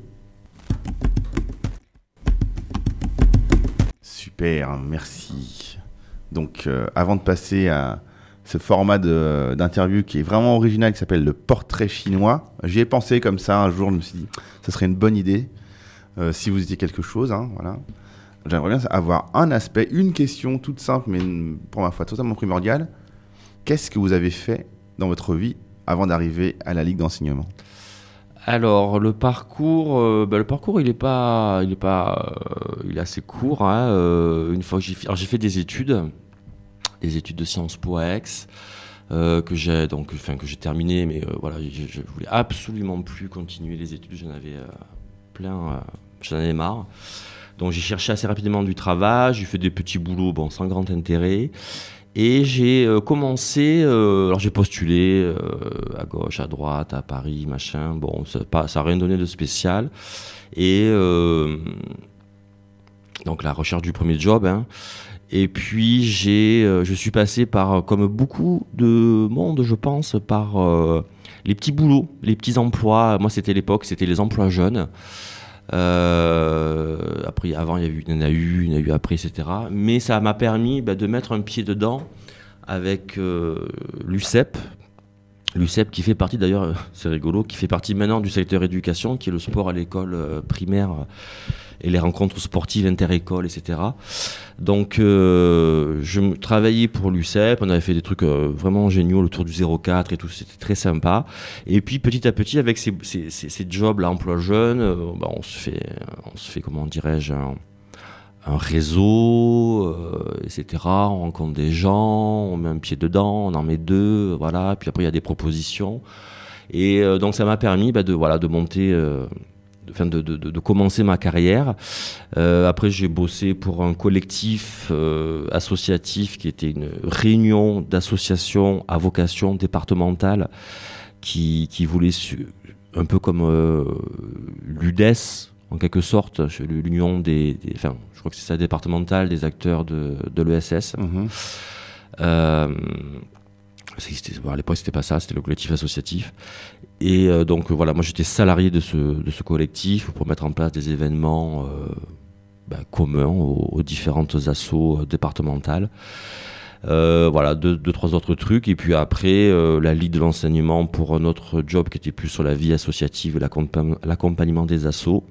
Super, merci. Donc, euh, avant de passer à ce format de, d'interview qui est vraiment original, qui s'appelle le portrait chinois, j'y ai pensé comme ça un jour, je me suis dit, ce serait une bonne idée, euh, si vous étiez quelque chose, hein, voilà. J'aimerais bien avoir un aspect, une question toute simple, mais pour ma foi totalement primordiale. Qu'est-ce que vous avez fait dans votre vie avant d'arriver à la Ligue d'enseignement ? Alors le parcours, euh, bah, le parcours il est pas, il est pas, euh, il est assez court. Hein, euh, une fois que j'ai, alors j'ai fait des études, des études de Sciences Po à Aix, euh, que j'ai donc, enfin que j'ai terminé, mais euh, voilà, je, je voulais absolument plus continuer les études. J'en avais euh, plein, euh, j'en avais marre. Donc j'ai cherché assez rapidement du travail, j'ai fait des petits boulots, bon sans grand intérêt. Et j'ai euh, commencé, euh, alors j'ai postulé euh, à gauche, à droite, à Paris, machin. Bon, ça n'a rien donné de spécial. Et euh, donc la recherche du premier job. Hein. Et puis j'ai, euh, je suis passé par, comme beaucoup de monde, je pense, par euh, les petits boulots, les petits emplois. Moi, c'était l'époque, c'était les emplois jeunes. Euh, après, avant, il y, a eu, il y en a eu, il y en a eu après, et cetera. Mais ça m'a permis bah, de mettre un pied dedans avec euh, l'U C E P. L'U C E P qui fait partie, d'ailleurs, c'est rigolo, qui fait partie maintenant du secteur éducation, qui est le sport à l'école euh, primaire euh, et les rencontres sportives inter-écoles, et cetera. Donc, euh, je travaillais pour l'U C E P, on avait fait des trucs euh, vraiment géniaux, le tour du zéro quatre et tout, c'était très sympa. Et puis, petit à petit, avec ces, ces, ces, ces jobs-là, emploi jeune, euh, bah, on se fait, on se fait, comment dirais-je, un, un réseau, euh, et cetera. On rencontre des gens, on met un pied dedans, on en met deux, voilà. Puis après, il y a des propositions. Et euh, donc, ça m'a permis bah, de, voilà, de monter... Euh, Enfin de, de, de commencer ma carrière. Euh, après, j'ai bossé pour un collectif euh, associatif qui était une réunion d'associations à vocation départementale qui, qui voulait, su, un peu comme euh, l'U D E S, en quelque sorte, l'union des, des... Enfin, je crois que c'est ça, départementale des acteurs de, de l'E S S. Mmh. Euh, Bon, à l'époque, c'était pas ça, c'était le collectif associatif. Et euh, donc, voilà, moi, j'étais salarié de ce, de ce collectif pour mettre en place des événements euh, bah, communs aux, aux différentes assos départementales. Euh, voilà, deux, deux, trois autres trucs. Et puis après, euh, la Ligue de l'enseignement pour un autre job qui était plus sur la vie associative et l'accompa- l'accompagnement des assos.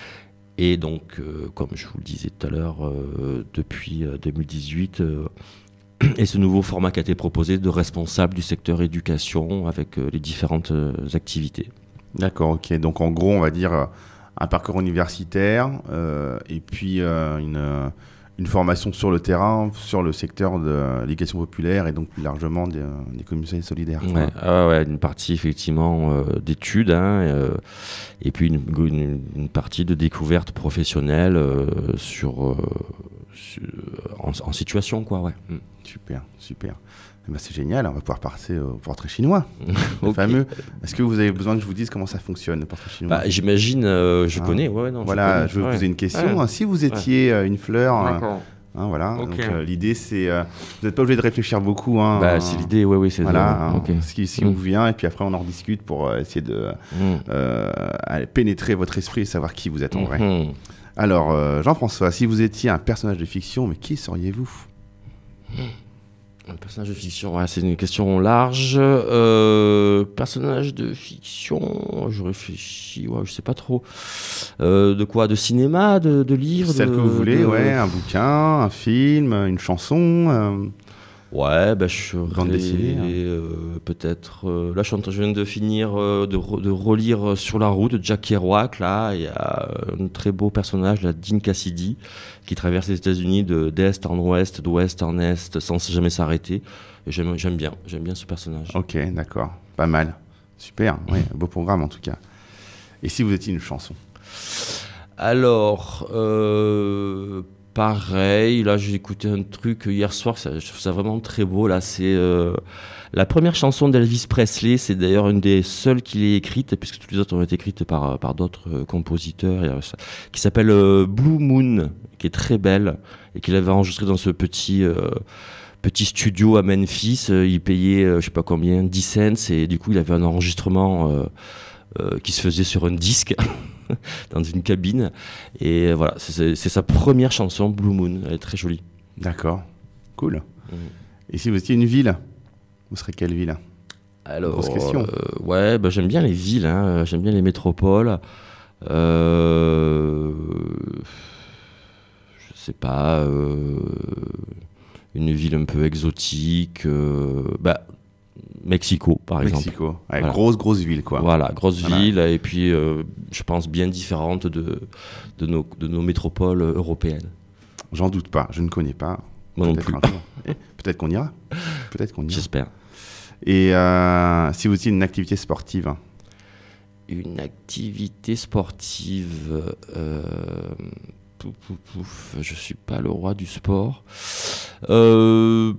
Et donc, euh, comme je vous le disais tout à l'heure, euh, depuis euh, deux mille dix-huit... Euh, et ce nouveau format qui a été proposé de responsable du secteur éducation avec euh, les différentes euh, activités. D'accord, ok. Donc en gros, on va dire euh, un parcours universitaire euh, et puis euh, une, euh, une formation sur le terrain, sur le secteur de l'éducation populaire et donc plus largement des, des communautés solidaires. Ouais, ah ouais, une partie effectivement euh, d'études hein, euh, et puis une, une, une partie de découverte professionnelle euh, sur, euh, sur, en, en situation, quoi, ouais. Mm. Super, super. Eh ben, c'est génial, on va pouvoir passer au portrait chinois, le okay. fameux. Est-ce que vous avez besoin que je vous dise comment ça fonctionne, le portrait chinois ? Bah, j'imagine, euh, je hein connais. Ouais, non, voilà, je, je vais ouais. vous poser une question. Ouais. Si vous étiez ouais. une fleur, hein, voilà. Okay. Donc euh, l'idée, c'est, euh, vous n'êtes pas obligé de réfléchir beaucoup. Hein, bah, c'est l'idée, oui, oui, c'est voilà, de... hein, okay. ce qui, ce qui mm. vous vient, et puis après on en rediscute pour euh, essayer de mm. euh, pénétrer votre esprit et savoir qui vous êtes en mm-hmm. vrai. Alors, euh, Jean-François, si vous étiez un personnage de fiction, mais qui seriez-vous ? mm. Un personnage de fiction, ouais, c'est une question large. Euh, personnage de fiction, je réfléchis, ouais, je sais pas trop. Euh, de quoi ? De cinéma, de, de livres ? Celle de, que vous voulez, de... ouais, un bouquin, un film, une chanson. Euh... Ouais, bah, je serais bande dessinée, hein. euh, peut-être. Euh, là, je, je viens de finir euh, de, re, de relire Sur la route de Jack Kerouac. Là, il y a un très beau personnage, là, Dean Cassidy, qui traverse les États-Unis de d'est en ouest, d'ouest en est, sans jamais s'arrêter. Et j'aime, j'aime bien, j'aime bien ce personnage. Ok, d'accord, pas mal, super. Ouais, beau programme en tout cas. Et si vous étiez une chanson ? Alors. Euh, pareil, là j'ai écouté un truc hier soir, ça, je trouve ça vraiment très beau. Là, c'est euh, la première chanson d'Elvis Presley, c'est d'ailleurs une des seules qu'il ait écrite, puisque toutes les autres ont été écrites par, par d'autres euh, compositeurs, et, euh, ça, qui s'appelle euh, Blue Moon, qui est très belle, et qu'il avait enregistré dans ce petit, euh, petit studio à Memphis. Euh, il payait, euh, je sais pas combien, dix cents, et du coup il avait un enregistrement euh, euh, qui se faisait sur un disque. Dans une cabine, et voilà, c'est, c'est sa première chanson, Blue Moon. Elle est très jolie. D'accord, cool. Mmh. Et si vous étiez une ville, vous serez quelle ville? Alors, grosse question. Euh, ouais, bah, j'aime bien les villes, hein, j'aime bien les métropoles. Euh, je sais pas, euh, une ville un peu exotique. Euh, bah, Mexico, par exemple. Mexico, ouais, voilà. grosse, grosse ville, quoi. Voilà, grosse voilà. ville, et puis euh, je pense bien différente de, de, nos, de nos métropoles européennes. J'en doute pas, je ne connais pas. Moi non peut-être plus. Un jour. Et peut-être qu'on ira. Peut-être qu'on ira. J'espère. Et euh, si vous étiez une activité sportive? Une activité sportive. Euh, pouf, pouf, pouf, je suis pas le roi du sport. Euh,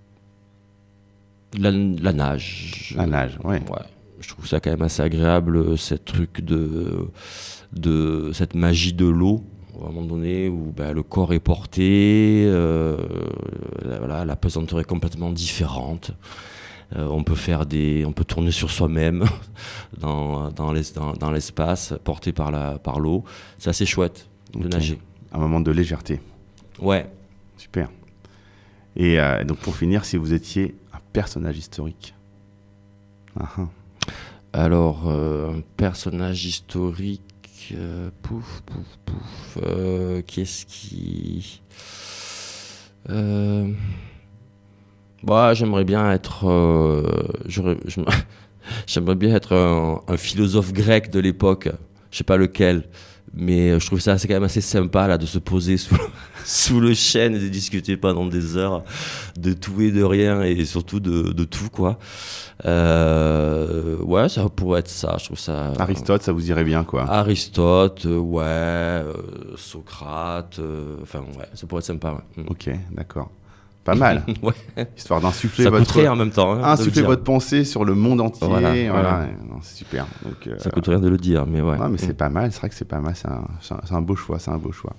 La, la nage. La nage, ouais. ouais. Je trouve ça quand même assez agréable, cette truc de, de cette magie de l'eau, à un moment donné où bah, le corps est porté, euh, la, voilà, la pesanteur est complètement différente. Euh, on peut faire des, on peut tourner sur soi-même dans, dans, l'es, dans, dans l'espace, porté par, la, par l'eau. C'est assez chouette de Okay. nager. Un moment de légèreté. Ouais. Super. Et euh, donc pour finir, si vous étiez un personnage historique. Uh-huh. Alors, euh, un personnage historique, euh, pouf, pouf, pouf, euh, qui est-ce qui... Euh, bah, j'aimerais bien être... Euh, j'aurais, je, j'aimerais bien être un, un philosophe grec de l'époque, je sais pas lequel, mais je trouve ça c'est quand même assez sympa là, de se poser sous, sous le chêne et de discuter pendant des heures de tout et de rien, et surtout de, de tout, quoi. Euh, ouais, ça pourrait être ça, je trouve ça... Aristote, ça vous irait bien, quoi. Aristote, euh, ouais, euh, Socrate, euh, enfin ouais, ça pourrait être sympa. Ouais. Ok, d'accord. Pas mal. Ouais. Histoire d'insuffler Ça votre... coûte rien en même temps. Hein, insuffler votre pensée sur le monde entier. Voilà, voilà. voilà. Non, c'est super. Donc, euh, Ça coûte rien de le dire, mais ouais. non, mais c'est Mm. pas mal. C'est vrai que c'est pas mal. C'est un, c'est un, c'est un beau choix. C'est un beau choix.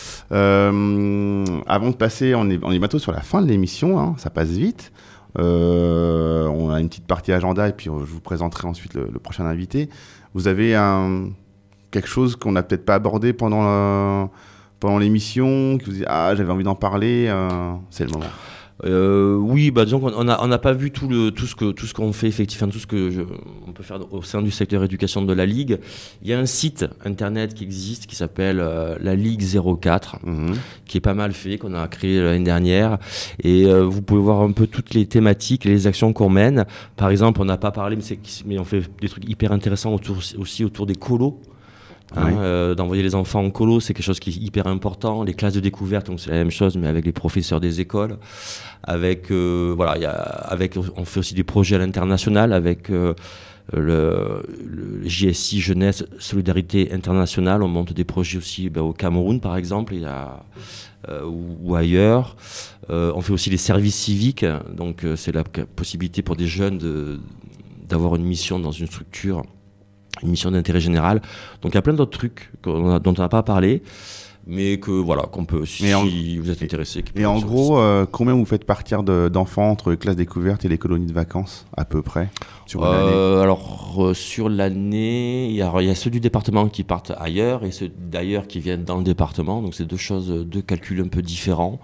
Euh, avant de passer, on est, on est bientôt sur la fin de l'émission. Hein, ça passe vite. Euh, on a une petite partie agenda et puis euh, je vous présenterai ensuite le, le prochain invité. Vous avez un, quelque chose qu'on n'a peut-être pas abordé pendant, le, pendant l'émission, que vous dites ah j'avais envie d'en parler, euh, c'est le moment. Euh, oui, bah disons qu'on n'a on n'a pas vu tout, le, tout, ce que, tout ce qu'on fait effectivement, tout ce que je, on peut faire au sein du secteur éducation de la Ligue. Il y a un site internet qui existe qui s'appelle euh, la Ligue zéro quatre, mmh. qui est pas mal fait, qu'on a créé l'année dernière. Et euh, vous pouvez voir un peu toutes les thématiques, les actions qu'on mène. Par exemple, on n'a pas parlé, mais, c'est, mais on fait des trucs hyper intéressants autour, aussi autour des colos. Hein, oui. euh, d'envoyer les enfants en colo, c'est quelque chose qui est hyper important. Les classes de découverte, donc c'est la même chose, mais avec les professeurs des écoles. Avec, euh, voilà, y a, avec, on fait aussi des projets à l'international avec euh, le, le J S I Jeunesse Solidarité Internationale. On monte des projets aussi ben, au Cameroun, par exemple, y a, euh, ou, ou ailleurs. Euh, on fait aussi les services civiques, donc euh, c'est la possibilité pour des jeunes de, d'avoir une mission dans une structure, une mission d'intérêt général. Donc il y a plein d'autres trucs a, dont on n'a pas parlé, mais que voilà, qu'on peut, si en, vous êtes intéressé. Et en gros, euh, combien vous faites partir de, d'enfants entre les classes découvertes et les colonies de vacances, à peu près, sur une euh, année? Alors, euh, sur l'année, il y, y a ceux du département qui partent ailleurs et ceux d'ailleurs qui viennent dans le département. Donc c'est deux choses, deux calculs un peu différents.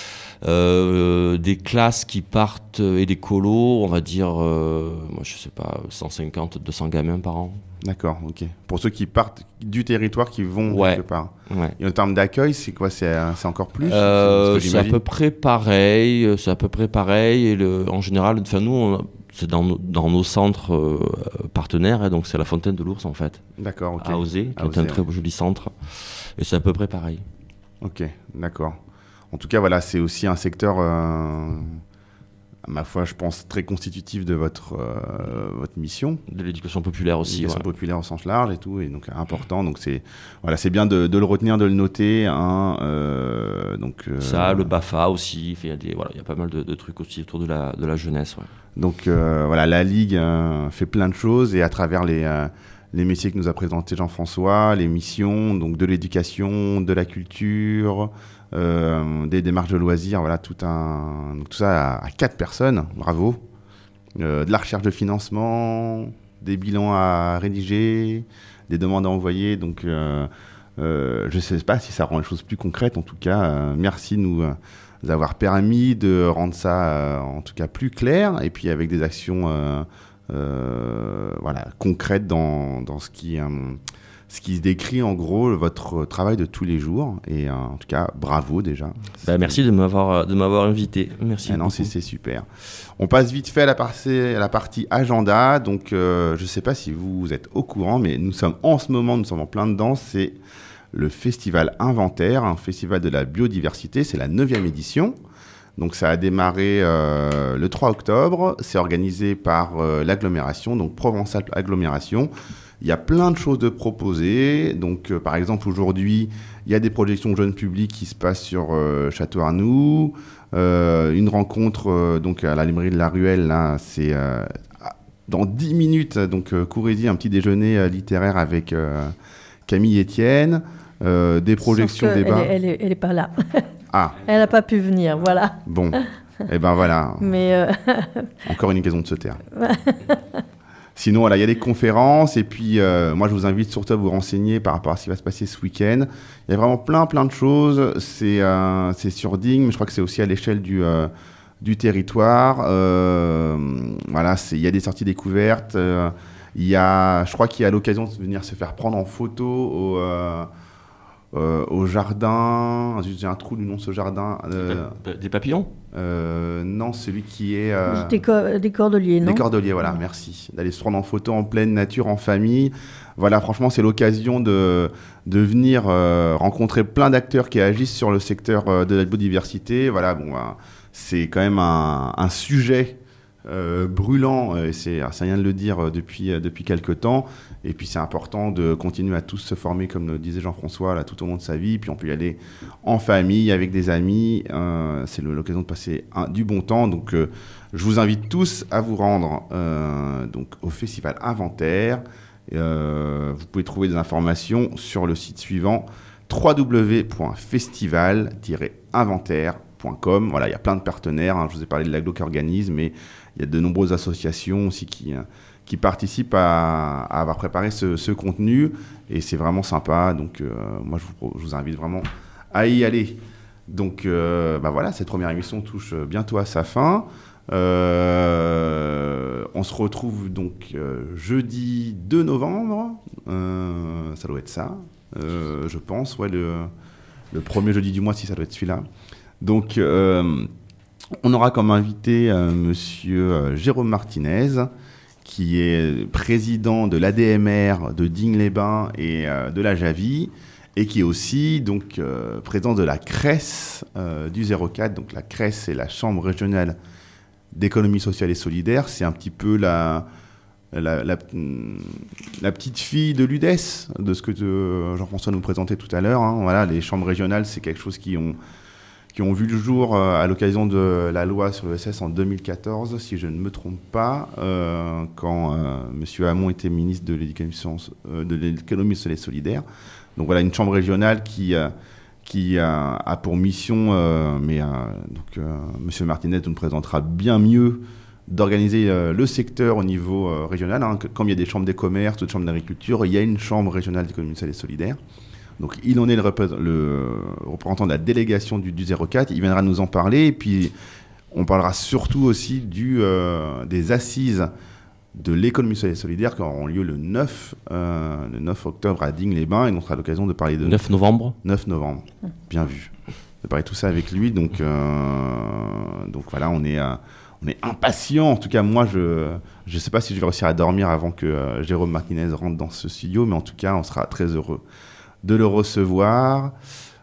Euh, des classes qui partent et des colos, on va dire, euh, moi je sais pas, cent cinquante, deux cents gamins par an. D'accord, ok. Pour ceux qui partent du territoire, qui vont ouais. quelque part. Ouais. Et en termes d'accueil, c'est quoi? C'est, c'est encore plus euh, C'est, c'est à peu près pareil. C'est à peu près pareil. Et le, en général, enfin nous, on, c'est dans nos, dans nos centres euh, partenaires, hein, donc c'est la Fontaine de l'Ours en fait. D'accord, ok. À Auzé, qui à est Auzé, un très ouais. joli centre. Et c'est à peu près pareil. Ok, d'accord. En tout cas, voilà, c'est aussi un secteur euh, ma foi, je pense, très constitutif de votre, euh, votre mission. De l'éducation populaire aussi. L'éducation ouais. populaire au sens large et tout, et donc important. Donc c'est, voilà, c'est bien de, de le retenir, de le noter. Hein, euh, donc, euh, Ça, le BAFA aussi, il y a des, voilà, il y a pas mal de, de trucs aussi autour de la, de la jeunesse. Ouais. Donc euh, voilà, la Ligue euh, fait plein de choses, et à travers les, euh, les métiers que nous a présentés Jean-François, les missions, donc de l'éducation, de la culture, euh, des démarches de loisirs, voilà, tout, un, donc tout ça à, à quatre personnes, bravo. Euh, de la recherche de financement, des bilans à rédiger, des demandes à envoyer. Donc euh, euh, je ne sais pas si ça rend les choses plus concrètes. En tout cas, euh, merci de nous, euh, nous avoir permis de rendre ça euh, en tout cas plus clair, et puis avec des actions euh, euh, voilà, concrètes dans, dans ce qui... Euh, ce qui se décrit en gros votre travail de tous les jours. Et euh, en tout cas, bravo déjà. Bah, merci de m'avoir, de m'avoir invité. Merci. Ah non, c'est, c'est super. On passe vite fait à la partie, à la partie agenda. Donc, euh, je ne sais pas si vous êtes au courant, mais nous sommes en ce moment, nous sommes en plein dedans. C'est le festival Inventaire, un festival de la biodiversité. C'est la neuvième édition. Donc, ça a démarré euh, le trois octobre. C'est organisé par euh, l'agglomération, donc Provence-Alpes Agglomération. Il y a plein de choses de proposées. Donc, euh, par exemple, aujourd'hui, il y a des projections jeunes publics qui se passent sur euh, Château-Arnoux. Euh, une rencontre euh, donc à la librairie de la Ruelle, là, c'est euh, dans dix minutes. Donc, euh, courez-y, un petit déjeuner euh, littéraire avec euh, Camille Etienne. Euh, des projections, débats. Elle n'est elle est pas là. Ah. Elle n'a pas pu venir, voilà. Bon, et eh ben voilà. Mais euh... Encore une occasion de se taire. Sinon, voilà, il y a des conférences, et puis euh, moi je vous invite surtout à vous renseigner par rapport à ce qui va se passer ce week-end. Il y a vraiment plein plein de choses. C'est, euh, c'est sur Digne, mais je crois que c'est aussi à l'échelle du, euh, du territoire. Euh, voilà, c'est, il y a des sorties découvertes. Euh, il y a, je crois qu'il y a l'occasion de venir se faire prendre en photo au, euh, euh, au jardin. J'ai un trou du nom de ce jardin. Euh, Des papillons euh, Non, celui qui est... Euh, des, co- des cordeliers, non ? Des cordeliers, voilà, merci. D'aller se prendre en photo en pleine nature, en famille. Voilà, franchement, c'est l'occasion de, de venir euh, rencontrer plein d'acteurs qui agissent sur le secteur euh, de la biodiversité. Voilà, bon, bah, c'est quand même un, un sujet euh, brûlant, et c'est, c'est rien de le dire euh, depuis, euh, depuis quelques temps. Et puis, c'est important de continuer à tous se former, comme le disait Jean-François, là, tout au long de sa vie. Puis, on peut y aller en famille, avec des amis. Euh, c'est le, l'occasion de passer un, du bon temps. Donc, euh, je vous invite tous à vous rendre euh, donc, au Festival Inventaire. Euh, vous pouvez trouver des informations sur le site suivant, w w w point festival tiret inventaire point com. Voilà, il y a plein de partenaires. Hein. Je vous ai parlé de l'Aglo qui organise, mais il y a de nombreuses associations aussi qui, qui participent à, à avoir préparé ce, ce contenu. Et c'est vraiment sympa. Donc, euh, moi, je vous, je vous invite vraiment à y aller. Donc, euh, bah voilà, cette première émission touche bientôt à sa fin. Euh, on se retrouve donc euh, jeudi deux novembre, euh, ça doit être ça, euh, je pense, ouais, le, le premier jeudi du mois, si ça doit être celui-là. Donc, euh, on aura comme invité euh, monsieur euh, Jérôme Martinez, qui est président de l'A D M R de Digne-les-Bains et euh, de la Javie, et qui est aussi donc, euh, président de la C R E S euh, du zéro quatre. Donc la C R E S, c'est la Chambre régionale d'économie sociale et solidaire. C'est un petit peu la, la, la, la petite fille de l'U D E S, de ce que te, Jean-François nous présentait tout à l'heure. Hein. Voilà, les chambres régionales, c'est quelque chose qui ont, qui ont vu le jour euh, à l'occasion de la loi sur l'E S S en deux mille quatorze, si je ne me trompe pas, euh, quand euh, M. Hamon était ministre de l'éducation, euh, de l'économie sociale et solidaire. Donc voilà, une chambre régionale qui... Euh, qui a, a pour mission, euh, mais euh, donc, euh, M. Martinez nous présentera bien mieux, d'organiser euh, le secteur au niveau euh, régional. Hein, comme il y a des chambres des commerces, des chambres d'agriculture, il y a une chambre régionale d'économie sociale et solidaire. Donc il en est le, repré- le représentant de la délégation du, du zéro quatre. Il viendra nous en parler. Et puis on parlera surtout aussi du, euh, des assises de l'économie sociale et solidaire qui auront lieu le neuf, euh, le neuf octobre à Digne-les-Bains, et on sera l'occasion de parler de... neuf novembre neuf novembre, bien vu. De parler tout ça avec lui, donc, euh, donc voilà, on est, euh, on est impatient. En tout cas, moi, je ne sais pas si je vais réussir à dormir avant que euh, Jérôme Martinez rentre dans ce studio, mais en tout cas, on sera très heureux de le recevoir.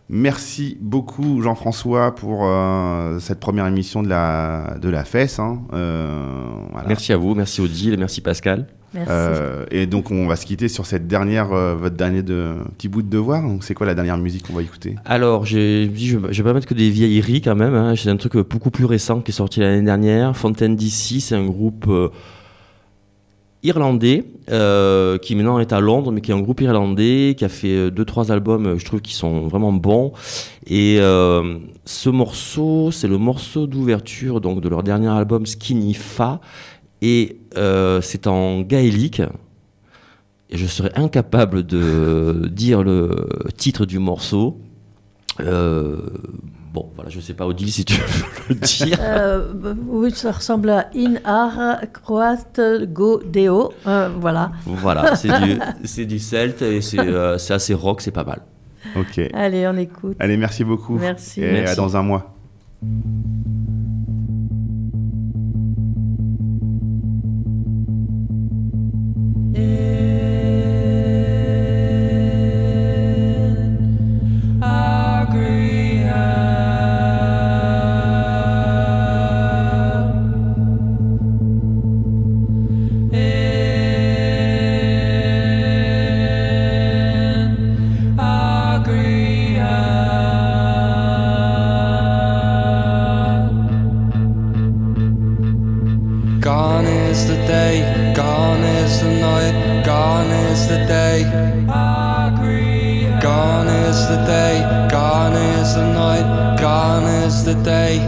Merci beaucoup Jean-François pour euh, cette première émission de la, de la F E S. Hein. Euh, voilà. Merci à vous, merci Odile, merci Pascal. Merci. Euh, et donc on va se quitter sur cette dernière, euh, votre dernier de, petit bout de devoir. Donc c'est quoi la dernière musique qu'on va écouter? Alors j'ai dit je, je vais pas mettre que des vieilleries quand même, hein. C'est un truc beaucoup plus récent qui est sorti l'année dernière. Fontaine D C, c'est un groupe euh, irlandais euh, qui maintenant est à Londres, mais qui est un groupe irlandais qui a fait deux trois albums, je trouve, qui sont vraiment bons. Et euh, ce morceau, c'est le morceau d'ouverture donc de leur dernier album Skinny Fa, et euh, c'est en gaélique. Et je serais incapable de dire le titre du morceau. Euh, Bon, voilà, je sais pas, Odile, si tu veux le dire. Euh, oui, ça ressemble à In Ar Croat Go Deo. Euh, voilà. Voilà, c'est du, c'est du celte et c'est, euh, c'est assez rock, c'est pas mal. Ok. Allez, on écoute. Allez, merci beaucoup. Merci. Et Merci. à dans un mois. Gone is the day, gone is the night, gone is the day. Gone is the day, gone is the night, gone is the day.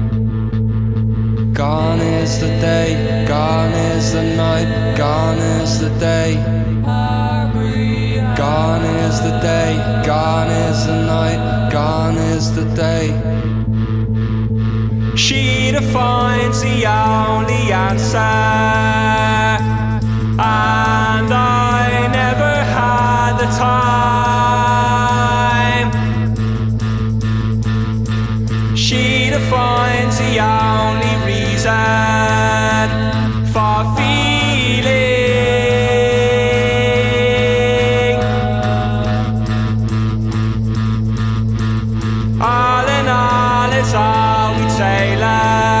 Gone is the day, gone is the night, gone is the day. Gone is the day, gone is the night, gone is the day. She defines the only answer, and I never had the time. She defines the only reason for feeling. All in all, it's all we tailor,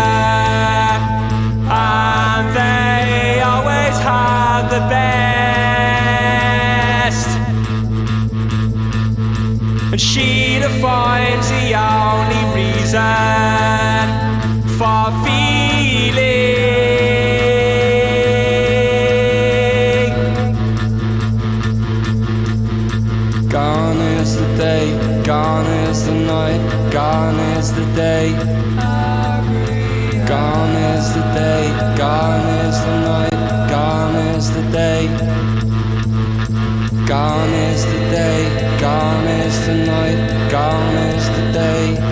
and they always have the best. And she defines the only reason for feeling. Gone is the day, gone is the night, gone is the day. Gone is the day, gone is the night, gone is the day. Gone is the day, gone is the night, gone is the day.